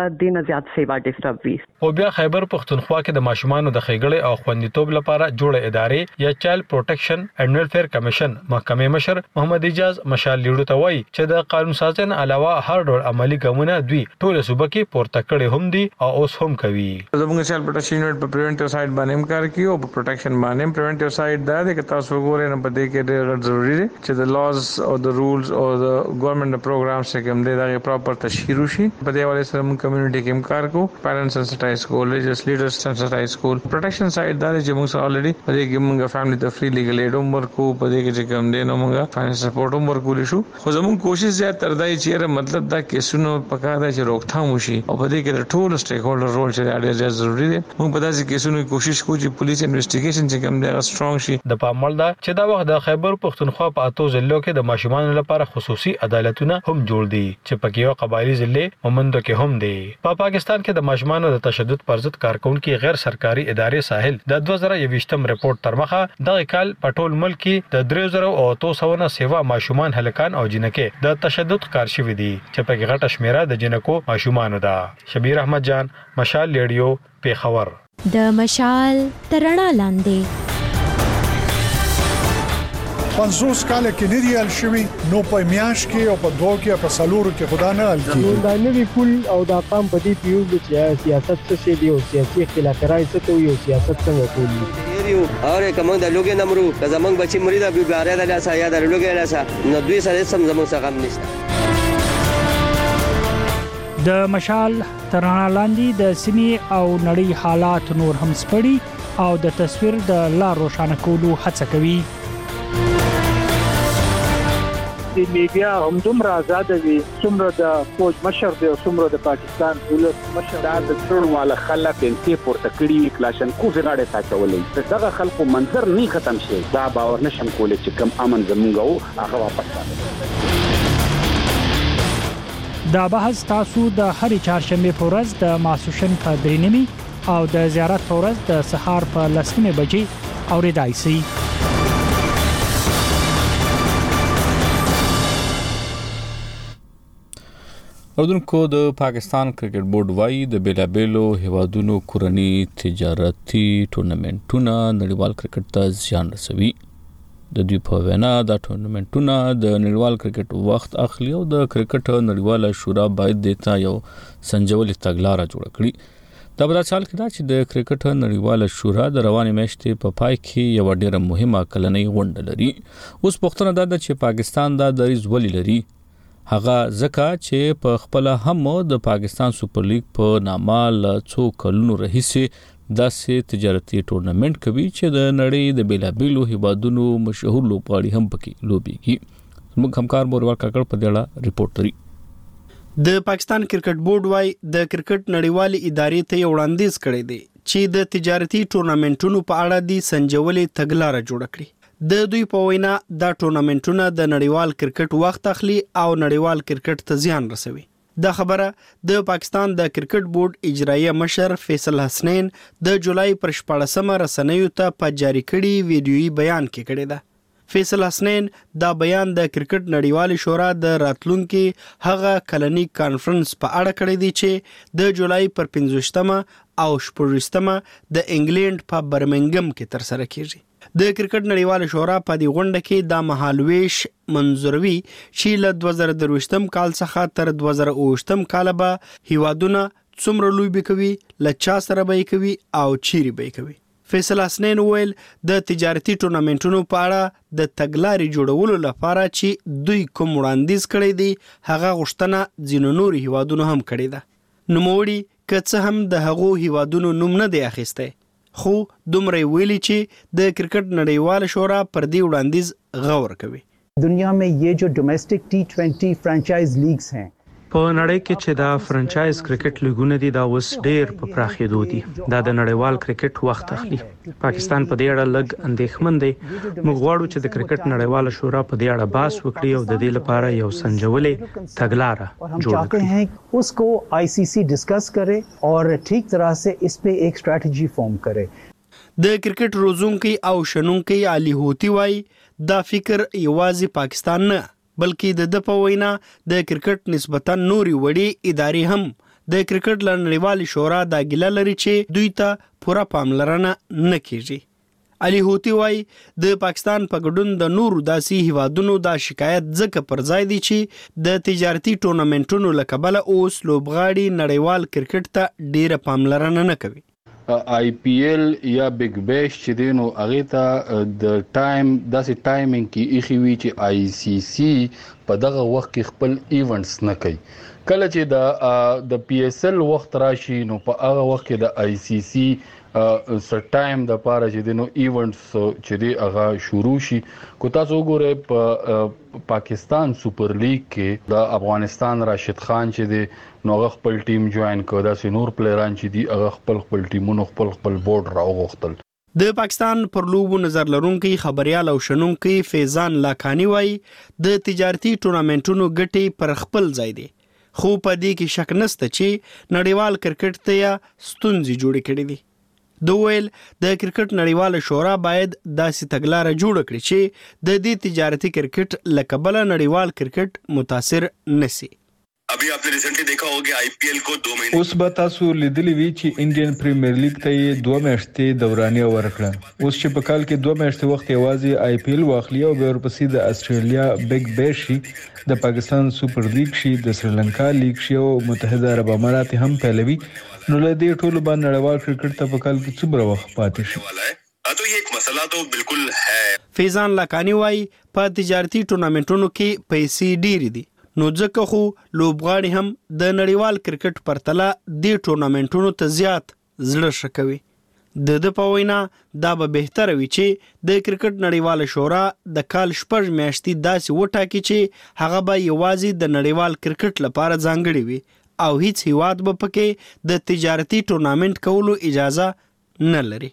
دینه زیات سیوا ډیسټرب وي. او بیا خیبر پختونخوا کې د ماشومانو د خېګړې او خوندیتوب لپاره جوړه ادارې یا چایلډ پروټیکشن اینډ ویلفیر کمیشن محکمې مشر محمد اجاز مشال لیډو ته وایي چې د قانون سازن علاوه هر ډول عملی ګامونه دوی ټول صوبه کې پورته کړي هم دي او اوس هم کوي. زموږ چایلډ پروټیکشن یونټ په پریونټیو سایډ باندې هم کار کوي او په پروټیکشن باندې پریونټیو سایډ دا دی چې تاسو وګورئ نه پدې کې ډېر ضروری دی چې د لاز او د رولز او د ګورنمنت پروګرامز چې کوم دي دا پراپر تشریح وشي. په دې حواله سره موږ کمیونټي کې هم کار کوو. پیرنټس سنسټایز کول ریلیجیس لیډرز سنسټایز کول. پروټیکشن سایډ دا چې موږ الریډي په دې کې موږ فیملی ته فری لیګل ایډ هم ورکو. په دې کې چې کوم دی نو موږ فاینانس سپورټ هم ورکول شو. خو زموږ کوشش زیات تر دای چې مطلب دا کیسونو پکاره چې روکثام وشي او په دې کې د ټول سټیک هولډر رول چې ډېر ضروری دی. موږ په داسې کیسونو کوشش کوو چې پولیس انویسټیګیشن چې کوم دی سترونګ شي. د پاموړ دا چې دا وخت د خیبر پختونخوا په اتو ضلعو کې د ماشومانو لپاره خصوصي عدالتونه هم جوړ دي چې پکې یو قبایلی ضلع مومندو کې هم دي. په پا پاکستان کې د ماشومانو د تشدد پر ضد کارکونکو غیر سرکاري ادارې ساحل د دوه زره یوویشتم ریپورت تر مخه دغه کال په ټول ملک کې د درې زره او اتو سوه نه سیوا ماشومان هلکان او جنکې د تشدد کار شوي دي چې پکې غټه شمیره د جنکو ماشومانو ده. شبیر احمد جان، مشال ریډیو، پیښور. د مشال ترڼا لاندې پنځوس کاله کې نه دی ال شوی نو په میاش کې او په دوه کې په سالورو کې خدا نه ال کی. دا نوی پول او دا قام په دې پیو چې سیاست څه شي دی او سیاسي اختلافات څه ته یو سیاست څنګه کوي. اور کوم د لوګي نمرو که زمنګ بچی مریدا بي باره د لاسه یا د لوګي لاسه نو دوی سره سم زموږ څخه غم نشته. د مشال ترڼا لاندې د سیمې او نړۍ حالات نور هم سپړي او د تصویر د لا روښانه کولو هڅه کوي. د میډیا هم دومره آزاد وي څومره د فوج مشر دی او څومره د پاکستان ولس مشر دا د ټول والا خلک پنځه پورته کړي کلاشن کو غاړه تاچولې دغه خلکو منظر نه ختم شي. دا باور نشم کولای چې کم امن زمونږ او هغه واپس راځي. دا بحث تاسو د هرې چهارشنبه په ورځ د ماسوشن په درې نیمي او د زیارت په ورځ د سهار په لسمه بجې اوریدای شئ. اردوونکو د پاکستان کرکټ بورډ وايي د بیلابېلو هیوادونو کورني تجارتي ټورنمنټونه نړیوال کرکټ ته زیان رسوي. د دوی په وینا دا ټورنمنټونه د نړیوال کرکټ وخت اخلي او د کرکټ نړیواله شورا باید دته یو سنجولي تګلارې جوړ کړي. دا په حال کې دا چې د کرکټ نړیواله شورا د روانې میاشتې په پای کې یو ډېر مهمه کلنۍ غونډه لري. اوس پوښتنه ده چې پاکستان دا دریځ ولې لري. هغه ځکه چې په خپل هم د پاکستان سپر لیګ په نامه له څو کلونو راهیسې داسې تجارتي ټورنمنټ کوي چې د نړۍ د بیلابېلو هیوادونو مشهور لوبغاړي هم پکې لوبيږي. موږ همکار مورور کاکړ په دې ریپورت لري. د پاکستان کرکټ بورډ وايي د کرکټ نړیوالې ادارې ته وړاندیز کړی دی چې د تجارتي ټورنمنټونو په اړه د سنجولې تګلارې جوړ کړي. د دوی په وینا دا ټورنمنټونه د نړیوال کرکټ وخت اخلي او نړیوال کرکټ ته زیان رسوي. دا خبره د پاکستان د کرکټ بورډ اجرایي مشر فیصل حسنین د جولای پر شپاړسمه رسنیو ته په جاری کړي ویډیويي بیان کې کړی ده. فیصل حسنین دا بیان د کرکټ نړیوال شورا د راتلونکي هغه کلنی کانفرنس په اړه کړی دی چې د جولای پر پنځوستمه او شپږویشتمه د انګلند په برمنګم کې تر سره کیږي. د کرکټ نړیوال شورا په دې غونډه کې د مهالويش منځوروي چې له دوه زره درویشتم کال څخه تر دوه زره اوویشتم کال به هیوادونه څومره لوبي کوي، لچا سره به کوي او چیرې به کوي. فیصل حسنین ویل د تجارتي ټورنمنټونو په اړه د تګلارې جوړولو لپاره چې دوی کوم وړاندیز کړی دی هغه غوښتنه ځینو نور هیوادونو هم کړې ده. نوموړي که څه هم د هغو هیوادونو نوم نه دی اخیستی خو دومره ویلي چې د کرکټ نړیوال شورا پر دې وړاندیز غور کوي. دنیا میں یہ جو ڈومیسٹک ٹی ٹوینٹی فرانچائز لیگز ہیں په نړۍ کې چې دا فرانچایز کرکټ لیګونه دي دا اوس ډېر په پراخېدو دي. دا د نړیوال کرکټ وخت اخلي. پاکستان په دې اړه لږ اندېښمن دی. موږ غواړو چې د کرکټ نړیواله شورا په دې اړه بحث وکړي او د دې لپاره یو سنجولې تګلارې جوړ کړي. اس کو آئی سی سی ڈسکس کرے اور ٹھیک طرح سے اس پہ ایک اسٹریٹجی فارم کرے. د کرکټ روزونکي او شنونکي علي هوتی وای دا فکر یوازې پاکستان نه بلکې د د په وینا د کرکټ نسبتا نوري وړي ادارې هم د کرکټ لنډیوال شورا د ګیله لري چې دوی ته پوره پاملرنه نه کیږي. علي هوتی وای د پاکستان په ګډون د نورو داسي هیوادونو د شکایت ځکه پر ځای دي چې د تجارتي ټورنمنټونو لکبله اوس لوبغاړي نړیوال کرکټ ته ډیره پاملرنه نه کوي. آی پی ایل یا بیگ بیش چې دینو هغه ته د ټایم داسې ټایمینګ کې ایخي وی چې آی سی سی په دغه وخت کې خپل ایونټس نه کوي. کله چې د د پی ایس ایل وخت راشي نو په هغه وخت کې د آی سی سی سر ټایم د پاره چې دینو ایونټس چې دی هغه شروع شي. کو تاسو وګورئ په پاکستان سپر لیګ کې د افغانستان راشد خان چې دی نو هغه خپل ټیم جوائن کړ، دا سينور پلیران چې دی هغه خپل خپل ټیمونو خپل خپل بورډ راوغختل. د پاکستان پر لوبو نظر لرونکي خبريال او شنونکي فیضان لاکانی وای د تجارتي ټورنمنټونو ګټي پر خپل ځای دي، خو په دې کې شک نشته چې نړیوال کرکټ ته یا ستونزې جوړې کړې دي. دویل د کرکټ نړیواله شورا باید داسې تګلارې جوړ کړي چې د دې تجارتي کرکټ لکبله نړیوال کرکټ متاثر نشي. अभी आपने रिसेंटली देखा होगा आईपीएल को दो महीने اوس به تاسو لیدلی وی چې انډین پریمیر لیګ ته دوه میاشتې دورانیه ورکړه. اوس چې په کال کې دوه میاشتې وخت یوازې آی پی ایل واخلي او به ورپسې د استرالیا بیگ بیش شي، د پاکستان سپر لیګ شي، د سریلانکا لیګ شي او متحده عرب امارات هم پیلوي، نو له دې ټولو باندې نړیوال کرکټ ته په کال کې څومره وخت پاتې شي. तो ये एक मसला तो बिल्कुल है. فیضان لاکانی وای په تجارتي ټورنمنټونو کې پیسې ډېرې دي، نو ځکه خو لوبغاړي هم د نړیوال کرکټ پرتله د ټورنمنټونو ته زیات زړه شکوي. د د په وینا دا به بهتره وي چې د کرکټ نړیواله شورا د کال شپږ میاشتې داسې وټاکي چې هغه به یوازې د نړیوال کرکټ لپاره ځانګړي وي او هیڅ هیواد به پکې د تجارتي ټورنمنټ کولو اجازه نه لري.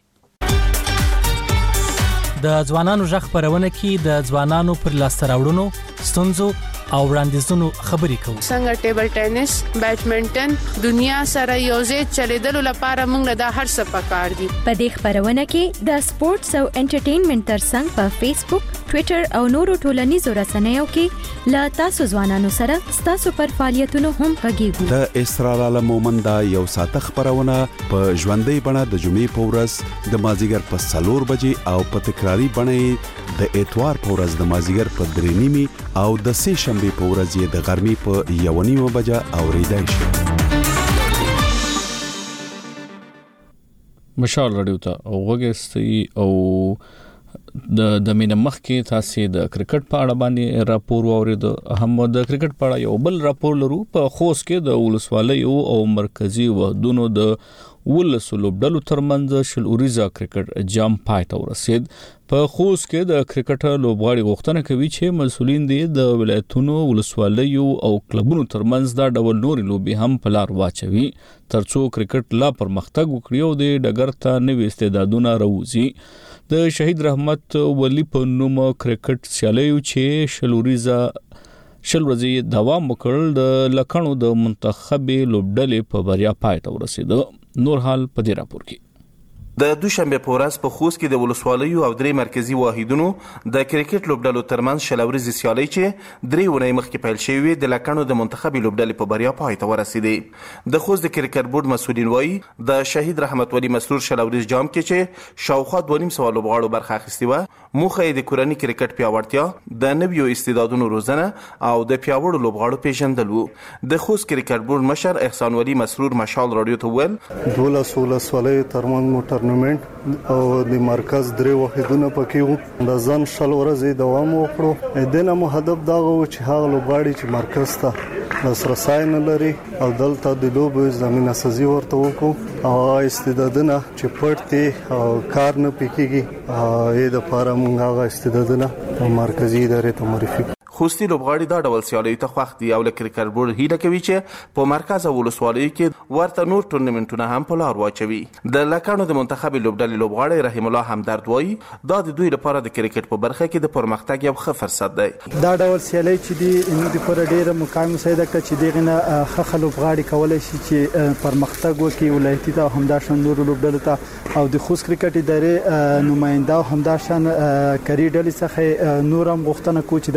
د ځوانانو ژغ خبرونه کې د ځوانانو پر لاسته راوړنو، ستونزو او وړاندیزونو خبرې کوو. څنګه ټیبل ټینس، بیډمنټن دنیا سره یوځای چلیدلو لپاره موږ له هر څه پکار دي. په دې خبرونه کې د سپورتس او انټرټینمنټ ترڅنګ په فیسبوک، ټوئیټر او نورو ټولنیزو رسنیو کې لا تاسو ځوانانو سره تاسو پر فعالیتونو هم غږیږو. د اسرار عالم مومندا یو ساته خبرونه په ژوندۍ بڼه د جمعې په ورځ د مازیګر په څلور بجې او په تکراری بڼه د اتوار په ورځ د مازیګر په درې نیمې او د سه شنبه په ورځ یې د غرمې په یو نیمه بجه اوریدای شي. مشال رادیو ته وګورئ او د د مینه مخ کې تاسو د کرکټ په اړه باندې راپور واورید. هم د کرکټ په اړه یو بل راپور لرو. په خوست کې د ولسوالۍ او مرکزی وحدونو د ولسو لوبډلو ترمنځ شل اوریزه کرکټ جام پای ته ورسید. په خوست کې د کرکټ لوبغاړي غوښتنه کوي چې مسولین دي د ولایتونو ولسوالیو او کلبونو ترمنځ دا ډول نور لوبي هم په لار واچوي ترڅو کرکټ لا پرمختګ وکړي او د ډګر ته نوې استعدادونه راوځي. د شهید رحمت ولی په نوم کرکټ سیالیو چې شل اوریزه شل ورځې دوام وکړ د لکانو د منتخب لوبډلې په بریا پای ته ورسید. نور حال په دې راپور کې. د دوشنبه په ورځ په خوست کې د ولسوالیو او درې مرکزی واحدونو د کرکټ لوبډلو ترمنځ شل ورځې سیالي چې درې ونې مخکې پیل شوې د لکانو د منتخب لوبډلې په بریا پای ته ورسېدې. د خوست د کرکټ بورډ مسؤلین وایي د شهید رحمت ولی مسرور شل ورځې جام کې چې شاوخوا دوه نیم سوه لوبغاړو برخه اخیستې وه، موخه یې د کورني کرکټ پیاوړتیا، د نویو استعدادونو روزنه او د پیاوړو لوبغاړو پیژندل وو. د خوست کرکټ بورډ مشر احسان ولی مسرور مشال رادیو ته وویل دولس ولسوالیو ترمنځ موټر ټورنمنټ او د مرکز درې واحدونه پکې وو. د ځان شل ورځې دوام وکړو. د نو هدف دا و چې هغه لوبغاړي چې مرکز ته لاسرسی نه لري او دلته د لوبو زمينه سازي ورته وکړو او استعدادونه چې پټ دي او کار نه پکېږي اې د لپاره موږ هغه استعدادونه مرکزی ادارې ته معرفي. خوستی لوبغاړي دا ډول سیالیو ته خوښ دي او له کرکټ بورډ هیله کوي چې په مرکز او ولسوالیو کې ورته نور ټورنمنټونه هم په لار واچوي. د لکانو د منتخب لوبډلې لوبغاړي رحیم الله همدرد وایي دا د دوی لپاره د کرکټ په برخه کې د پرمختګ یو ښه فرصت دی. دا ډول سیالي چې دی نو د پر ډیره مقام مساعده کوي چې دغه نه ښه لوبغاړي کولای شي چې پرمختګ وکړي ولایتي ته همداشان نور لوبډلو ته او د خوست کرکټ ادارې نماینده همداشان کری ډلې څخه نورم غوښتنه کوي چې دا سی ورته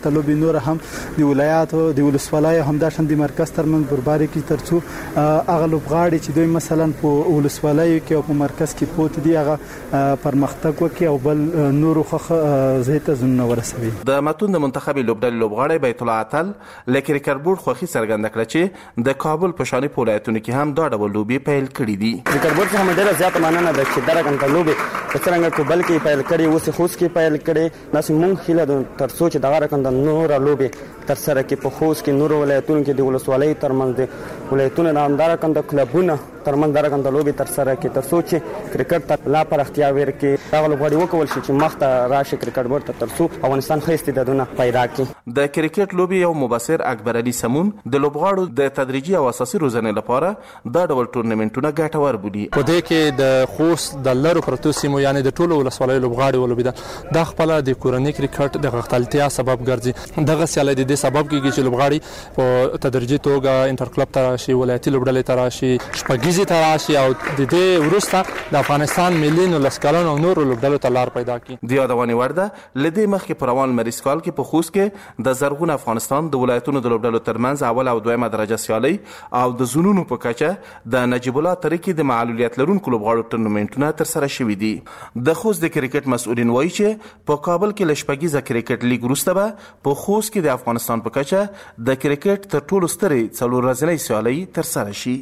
ته لوبي نور هم د ولایاتو د ولسوالۍ هم د شندې مرکز ترمن برباري کې ترڅو هغه لوبغاړي چې دوی مثلا په ولسوالۍ کې او په مرکز کې پوت دي هغه پرمختګ وکړي او بل نورو خخ زیته زونه ورسوي. د متون د منتخب لوبډلې لوبغاړي بیت الله عطل لکه کربورډ خوخي څرګنده کړه چې د کابل په شانې ولایتونو کې هم دا ډول لوبي پیل کړي دي. د کربورډ څخه مډه زیاته ماننه ده چې درګه کنټ لوبي څنګه کوبل کې پیل کړي اوس خوست کې پیل کړي ناس مونږ هیله د ترڅو چې دغه رقم د نور لوبي تر سره کې په خوست کې نور ولایتونو کې د ولسوالۍ ترمنځ د ولایتونو د اندار کند کلبونه ترمن درګه د لوبي تر سره کې ترڅو چې کرکټ ته لا پر اختیار ورکړي هغه لوبغاړي وکول شي چې مخته راشي کرکټ بورډ ته ترڅو افغانستان ښه استعدادونه پیدا کړي. د کرکټ لوبي یو مبصر اکبر علي سمون د لوبغاړو د تدریجي او اساسي روزنې لپاره دا ډول ټورنمنټونه ګټور بولي. په دې کې د خوست د لرو پرتو سیمو یعنی د ټولو ولسوالۍ لوبغاړي ولوبیدل د خپل د کورنۍ کرکټ د غختلتیا سبب ګرځي. دغه سیالي د دې سبب کیږي چې لوبغاړي په تدریجي توګه انټر کلب ته راشي ولایتي لوبډلې ته راشي شپږیزي ته راشي او د دې وروسته د افغانستان ملي نو لسکالون او نور لوبډلو ته لار پیدا کړي. د یادونې وړ ده لدې مخکې په روان مریض کال کې په خوست کې د زرغون افغانستان د ولایتونو د لوبډلو ترمنځ اول او دویمه درجه سیالي او د زونونو په کچه د نجیب الله طریقې د معلولیت لرونکو لوبغاړو ټورنمنټونه تر سره شوي دي. د خوست د کرکټ مسؤلین وایي چې په کابل کې لشپږیزه کرکټ لیګ وروسته به په خوست کې د افغانستان په کچه د کرکټ تر ټولو سترې څلور ورځنۍ سیالي تر سره شي.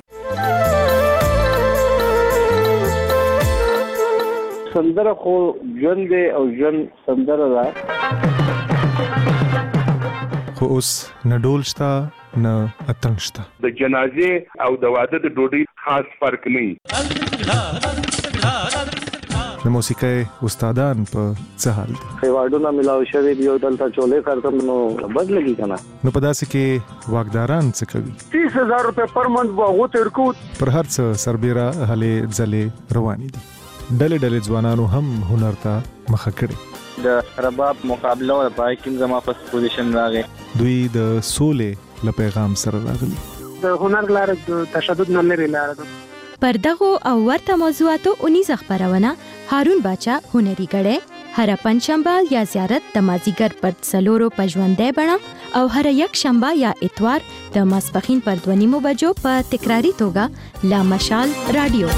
سندره خو ژوند دی او ژوند سندره ده خو اوس نه ډول شته نه اتڼ شته. د جنازې او د واده د ډوډۍ خاص فرق نه. د موسیقۍ استادان په څه حال دي؟ ایوارډونه ملاو شوي دي او دلته چولې کارتم نو بد لګي کنه. نو په داسې کې واګداران څه کوي؟ تیس هزار روپے پر منت واغو تیر کو پر هر څه سربیره هلې ځلې روانې دي. ډلې ډلې ځوانانو هم هنر ته مخه کړي. د رباب مقابله او پای کې زما په پوزیشن راغی. دوی د سولې له پیغام سره راغلي. د هنر لاره د تشدد نه لري لاره ده. پر دغه او ورته موضوعاتو اونیزه خبرونه هارون باچا هنري غړې هر پنځشنبه یا زیارت د مازیګر پر څلورو پژوندې بڼه او هر یک شنبه یا اتوار د ماسپخین پر دوه نیمو بجو په تکراری توګه لا مشال رادیو.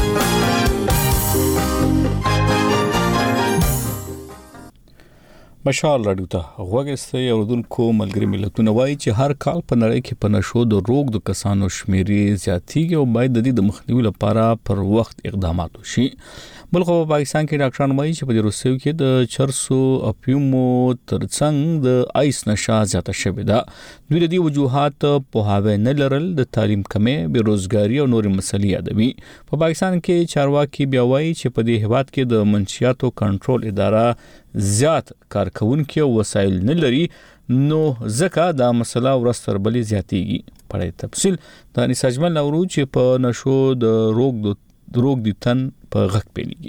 مشال رادیو ته غوږی اوردونکو ملګری ملتونه وایي چې هر کال په نړۍ کې په نشو د روغ د کسانو شمیرې زیاتېږي او باید د دې د مخنیوي لپاره پر وخت اقدامات وشي. بلخو په پاکستان کې ډاکټران وایي چې په دې روسیو کې د چرسو اپیومو ترڅنګ د آیس نشه زیاته شوې ده. دوی د دې وجوهات په هاوی نه لرل د تعلیم کمې بیروزګاری او نورې مسلې یادوي. په پاکستان کې چارواکي بیا وایي چې په دې هیواد کې د منشیاتو کنټرول اداره زیات کارکونکي او وسایل نه لري نو ځکه دا مسله ورستر بلې زیاتېږي. په تفصیل د نساجمل نورو چې په نشو د روغ د روغ د تن په غک پیلېږي.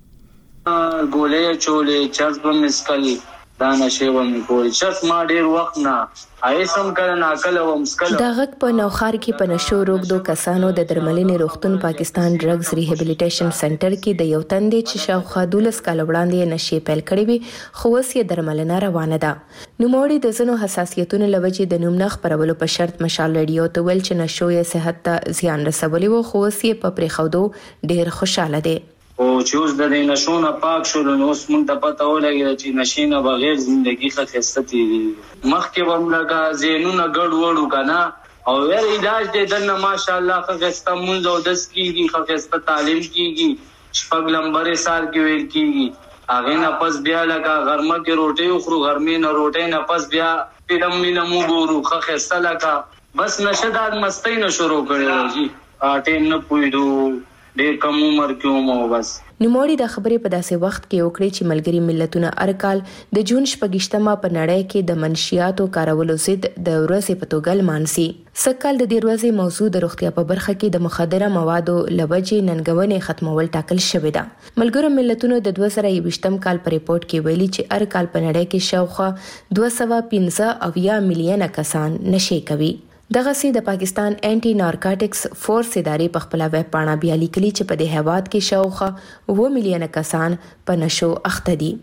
ګولې چولې چرس په مسکل دا نشه و می کوي چرس ما ډیر وخت نه ایسم کله ناکل و مسکل. د غک په نوخار کې په نشو روغ دو کسانو د درملنې روغتون پاکستان ډرګز ریهابلیټیشن سنټر کې د یو تندې چې شاوخوا دولس کال وړاندې نشي پیل کړې وي خو اوس یې درملنه روانه ده. نوموړي د ځینو حساسیتونو لوجې د نوم نه خپرولو په شرط مشال رادیو ته ویل چې نشو یې صحت ته زیان رسولي وو خو اوس یې په پرېښودو ډیر خوشاله دی. او چې اوس د نشونه پاک شول نو اوس مونږ ته پته ولګي چې نشینه بغیر ژوندۍ ښه خسته مخکې هم لګا زینونه ګډ وړو کنه او ور علاج دې دنه ماشاءالله ښه خسته مونږ او دس کیږي ښه خسته تعلیم کیږي شپږ لمبرې سال کې ویل کیږي هغه نه پس بیا لګا غرمه کې روټي خورو غرمې نه روټي نه پس بیا فلم مینه مو ګورو ښه خسته لګا بس نشداد مستی نه شروع کړو جی ټیم نه پویدو ډېر کم عمر کې مو بس. نوموړي د خبرې په داسې وخت کې وکړي چې ملګری ملتونه ارکال د جون شپږشتمه په نړۍ کې د منشیاتو کارولو ضد د ورځې په توګه لمانځي. سږکال د دې ورځې موضوع د روغتیا په برخه کې د مخدره موادو له وجې ننګونې ختمول ټاکل شوې ده. ملګرو ملتونو د دوه زره یوویشتم کال په ریپورت کې ویلي چې ارکال په نړۍ کې شاوخوا دوه سوه پنځه اویا میلیونه کسان نشي کوي. دغه سي د پاکستان انټي نارکاټکس فورس ادارې په خپل ویب پاڼه بیا لیکلي چې په دې هیواد کې شاوخوا اوه میلیونه کسان په نشو اخته دي.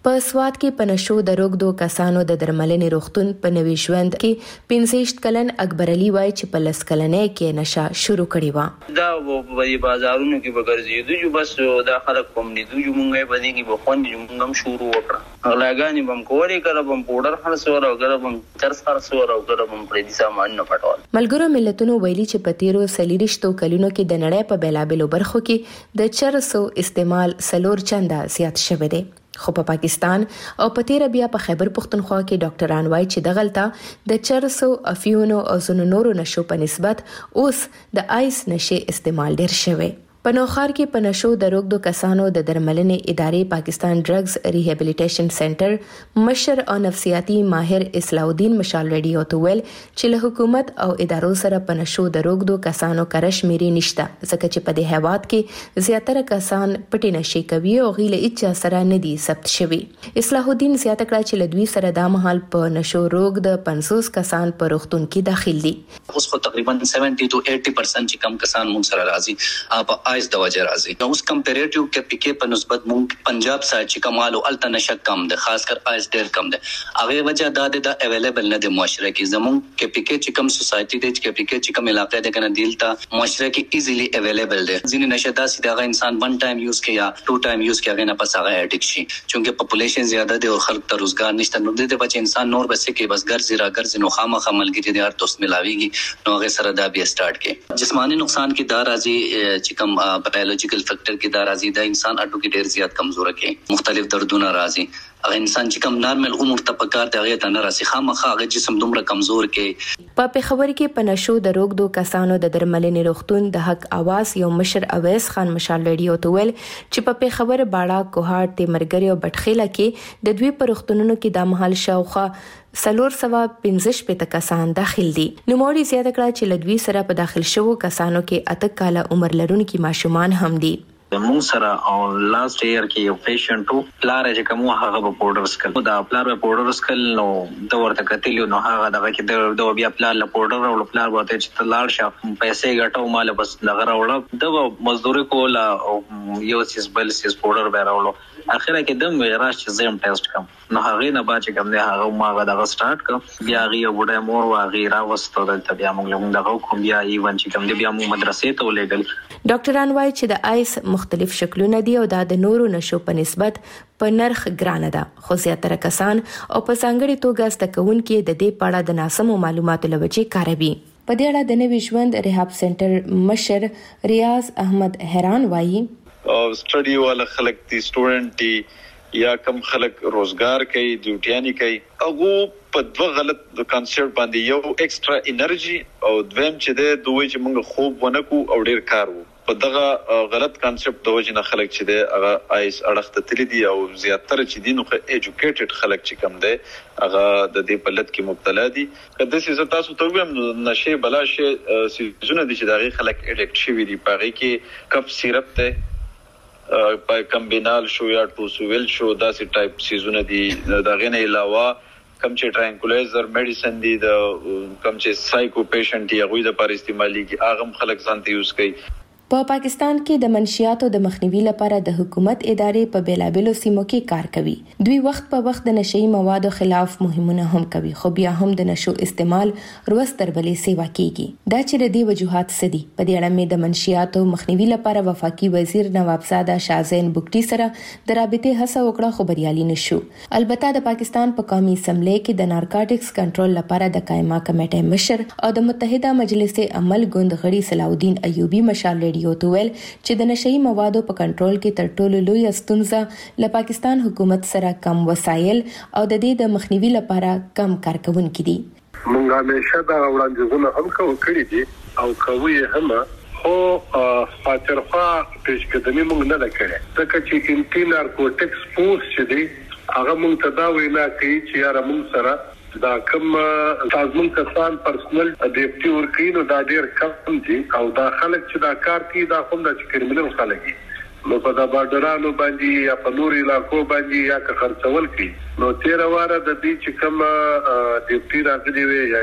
په سواد کې په نشو د روغدو کسانو د درملنې روغتون په نوي ژوند کې پنځه کلن اکبر علي وایي چې په لس کلنۍ کې نشه شروع کړې و. دا په بازارونو کې وګرځي دوی بس دا خلک کوم دي دوی مونږه باندې کې بخوند موږ هم شروع وکړه اغلاګانی بم کوري کړه بم پودر خرڅور او کړه بم چرس خرڅور او کړه بم پرې دي سامان نه پټول. ملګرو ملتونو ویلي چې په تیرو سلیریشتو کلونو کې د نړۍ په بیلابلو برخو کې د چرسو استعمال سلور چنده زیات شوی دی. خو په پاکستان او په تیر بیا په خیبر پختونخوا کې ډاکټران وایي چې د غلطه د چرسو افیونو او زنو نورو نشو په نسبت اوس د آیس نشي استعمال ډیر شوی. په نوخار کې په نشو د روغدو کسانو د درملنې ادارې پاکستان ډرګز ریهابلیټیشن سنټر مشر او نفسیاتي ماهر اصلاح الدین مشال رادیو ته ویل چې له حکومت او ادارو سره په نشو د روغدو کسانو کرش میري نشته ځکه چې په دې هیواد کې زیاتره کسان پټي نشي کوي او غیله اچا سره ندي ثبت شوی. اصلاح الدین زیاته کړه چې لدوی سره د مهال په نشو روغ د پنځوس کسان په روغتون کې داخل دي. اوس خو تقریبا سبعين to eighty percent چې کم کسان مون سره راځي اپ آیس د وجه راځي. نو اوس کمپیریټیو کې پی کې په نسبت مونږ پنجاب سره چې کمالو الته نشک کم ده خاص کر آیس ډیر کم ده. هغه وجه دا د اویلیبل نه د معاشره کې زمون کې پی کې چې کم سوسایټي د کې پی کې چې کم علاقې د کنه دیلتا معاشره کې ایزیلی اویلیبل ده. ځینې نشه دا سیده هغه انسان ون ټایم یوز کې یا ټو ټایم یوز کې هغه نه پس هغه اډیک شي چونکه پاپولیشن زیاده ده او خلک ته روزګار نشته. نو د بچ انسان نور بس کې بس ګرځي را ګرځي نو خامخا ملګری د هر دوست ملاويږي نو هغه سره دا بیا سٹارټ کې جسمانی نقصان کې دا راځي چې کم بایولوژیکل فیکٹر کې دا راځي دا انسان اډو کې ډیر زیات کمزور کې مختلف دردونه راځي. هغه انسان چې کم نارمل عمر ته پکار دی هغه ته نه راسي خامخا هغه جسم دومره کمزور کې. په پیښور کې په نشو د روغدو کسانو د درملنې روغتون د حق اواز یو مشر اویس خان مشال رادیو ته ویل چې په پیښور باړه کوهاټ تیمرګری او بټخیله کې د دوی په روغتونونو کې د محل شاوخه سلور سوا پنځه شپږ کسان داخل دي. نو موري زیاته کړه چې لدوی سره په داخل شوو کسانو کې اته کاله عمر لرونکي ماشومان هم دي. د مون سره او لاست ایئر کې یو پیشنټ وو پلار چې کوم هغه په پاوډر سکل دا پلار په پاوډر سکل نو د ورته کتلی نو هغه دغه کې د بیا پلار له پاوډر او پلار وته چې تلار شه پیسې غټو مال بس لغه راوړه د مزدوري کوله یو سیس بل سیس پاوډر به راوړو اخره کې دم راش چې زم ټیسټ کوم نو هغه نه باچ کوم نه هغه ما غدا سٹارټ کوم بیا غي وډه مور واغی را وستو د بیا موږ دغه کوم بیا ایون چې کوم بیا مو مدرسې ته ولېګل. ډاکټران وایي چې د آیس مختلف شکلونه دي او دا د نورو نشو په نسبت په نرخ ګرانه ده خو زیاتره کسان او په ځانګړي توګه زده کوونکي د دې په اړه د ناسمو معلوماتو له وجې کاروي. په دې اړه د نوي ژوند ریهاب سنټر مشر ریاض احمد حیران وایي سټډي والا خلک دي سټوډنټ دي یا کم خلک روزګار کوي ډیوټیانی کوي هغه په دوه غلط کانسپټ باندې یو ایکسترا انرژي او دویم چې د دوی چې موږ خوب ونکو او ډیر کار وو په دغه غلط کانسپټ د وجه نه خلک چې د هغه آیس اړخته تللی دي او زیاتره چې دي نو ایجوکیټډ خلک چې کم دي هغه د دې په لټ کې مبتلا دي. کله چې تاسو ته ویم نشه بلا شي سيزونه دي چې دغه خلک اډیکټ شوي دي پاره کې کپ سیرپ ته په کمبینال شو یا ټوسویل شو داسې ټایپ سيزونه دي دغه نه علاوه کم چې ټرانکولیزر میډیسن دي د کم چې سایکو پیشنټ دی هغه د پر استعمالي کې اغم خلک ځانته یوز کوي. په پاکستان کې د منشیاتو د مخنیوي لپاره د حکومت ادارې په بیلابلو سیمو کې کار کوي. دوی وخت په وخت د نشئی موادو خلاف مهمونه هم کوي خو بیا هم د نشو استعمال روز تر بلې سیوا کیږي. دا چې د دې وجوهات سدي په دې اړه مې د منشیاتو مخنیوي لپاره وفاقي وزیر نوابزاده شازین بوکټي سره د رابطې هڅه وکړه خو بریالي نشو. البته د پاکستان په قومي اسمبلی کې د نارکوټکس کنټرول لپاره د قائمه کمیټې مشر او د متحده مجلس عمل ګوند غړي صلاح الدین ایوبی مشال یو تویل چې د نشئی موادو په کنټرول کې تر ټولو لوی ستونزه له پاکستان حکومت سره کم وسایل او د دې د مخنیوي لپاره کم کارکونکي دي. مونږ همیشه دا وړاندیزونه هم کړی دي او کوي هم خو فاترخوا پیشقدمي مونږ نه کړې ځکه چې انټي نارکوټکس فورس چې دی هغه مونږ ته دا وینا کوي چې یاره مونږ سره دا کوم تاسو کسان پرسنل ډیپټي ورکړي نو دا ډیر کم دي او دا خلک چې دا کار کوي دا کوم د کرمینل خلک دي نو په دا بارډرانو باندې یا په نور علاقو باندې یا که خرڅول کوي نو تیر واره د دې چې کوم ډیپټي راغلي وي یا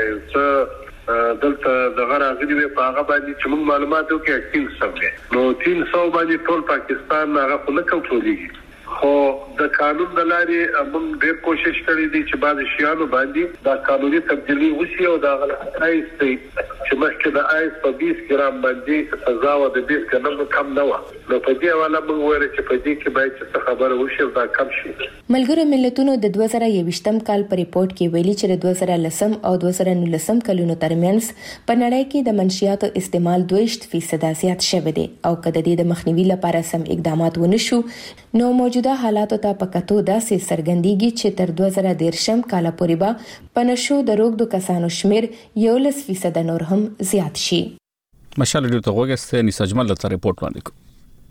څه دلته د غراغلي وي په هغه باندې چې موږ معلومات وکړو تین سو نو تین سو باندې ټول پاکستان هغه په نکو ټولېږي خو د قانون د لارې موږ ډېر کوشش کړی دی چې بعض شیانو باندې دا قانوني تبدیلی وشي او دا غلط آیس چې مخکې د آیس په بیس ګرام باندې سزا و د بیس ګرام کم نه و نو په دې حواله موږ وایو چې په دې کې باید څه خبره وشي دا کم شي. ملګرو ملتونو د دوه زره یوویشتم کال په ریپورت کې ویلي چې د دوه زره لسم او دوه زره نولسم کلونو ترمنځ په نړۍ کې د منشیاتو استعمال دویشت فیصد زیات شوی دی او کله د دې د مخنیوي لپاره سم اقدامات ونشو نو موجوده حالاتو ته په کتو داسې څرګندېږي چې تر دوه زره دیرشم کال پورې به په نشو د روږدو کسانو شمیر یولس فیصد نور هم زیات شي. مشال ډیو ته وګسته نس اجمل ته ریپورت باندې کو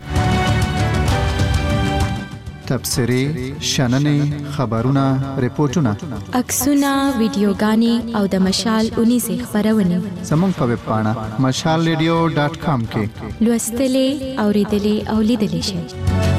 تبصرې شننې خبرونه ریپورتونه عکسونه ویډیوګانې او د مشال اونیزه خبرونه زموږ په ویب پاڼه مشال ریډیو ډاټ کام کې لوستلې اوریدلې او لیدلې شئ.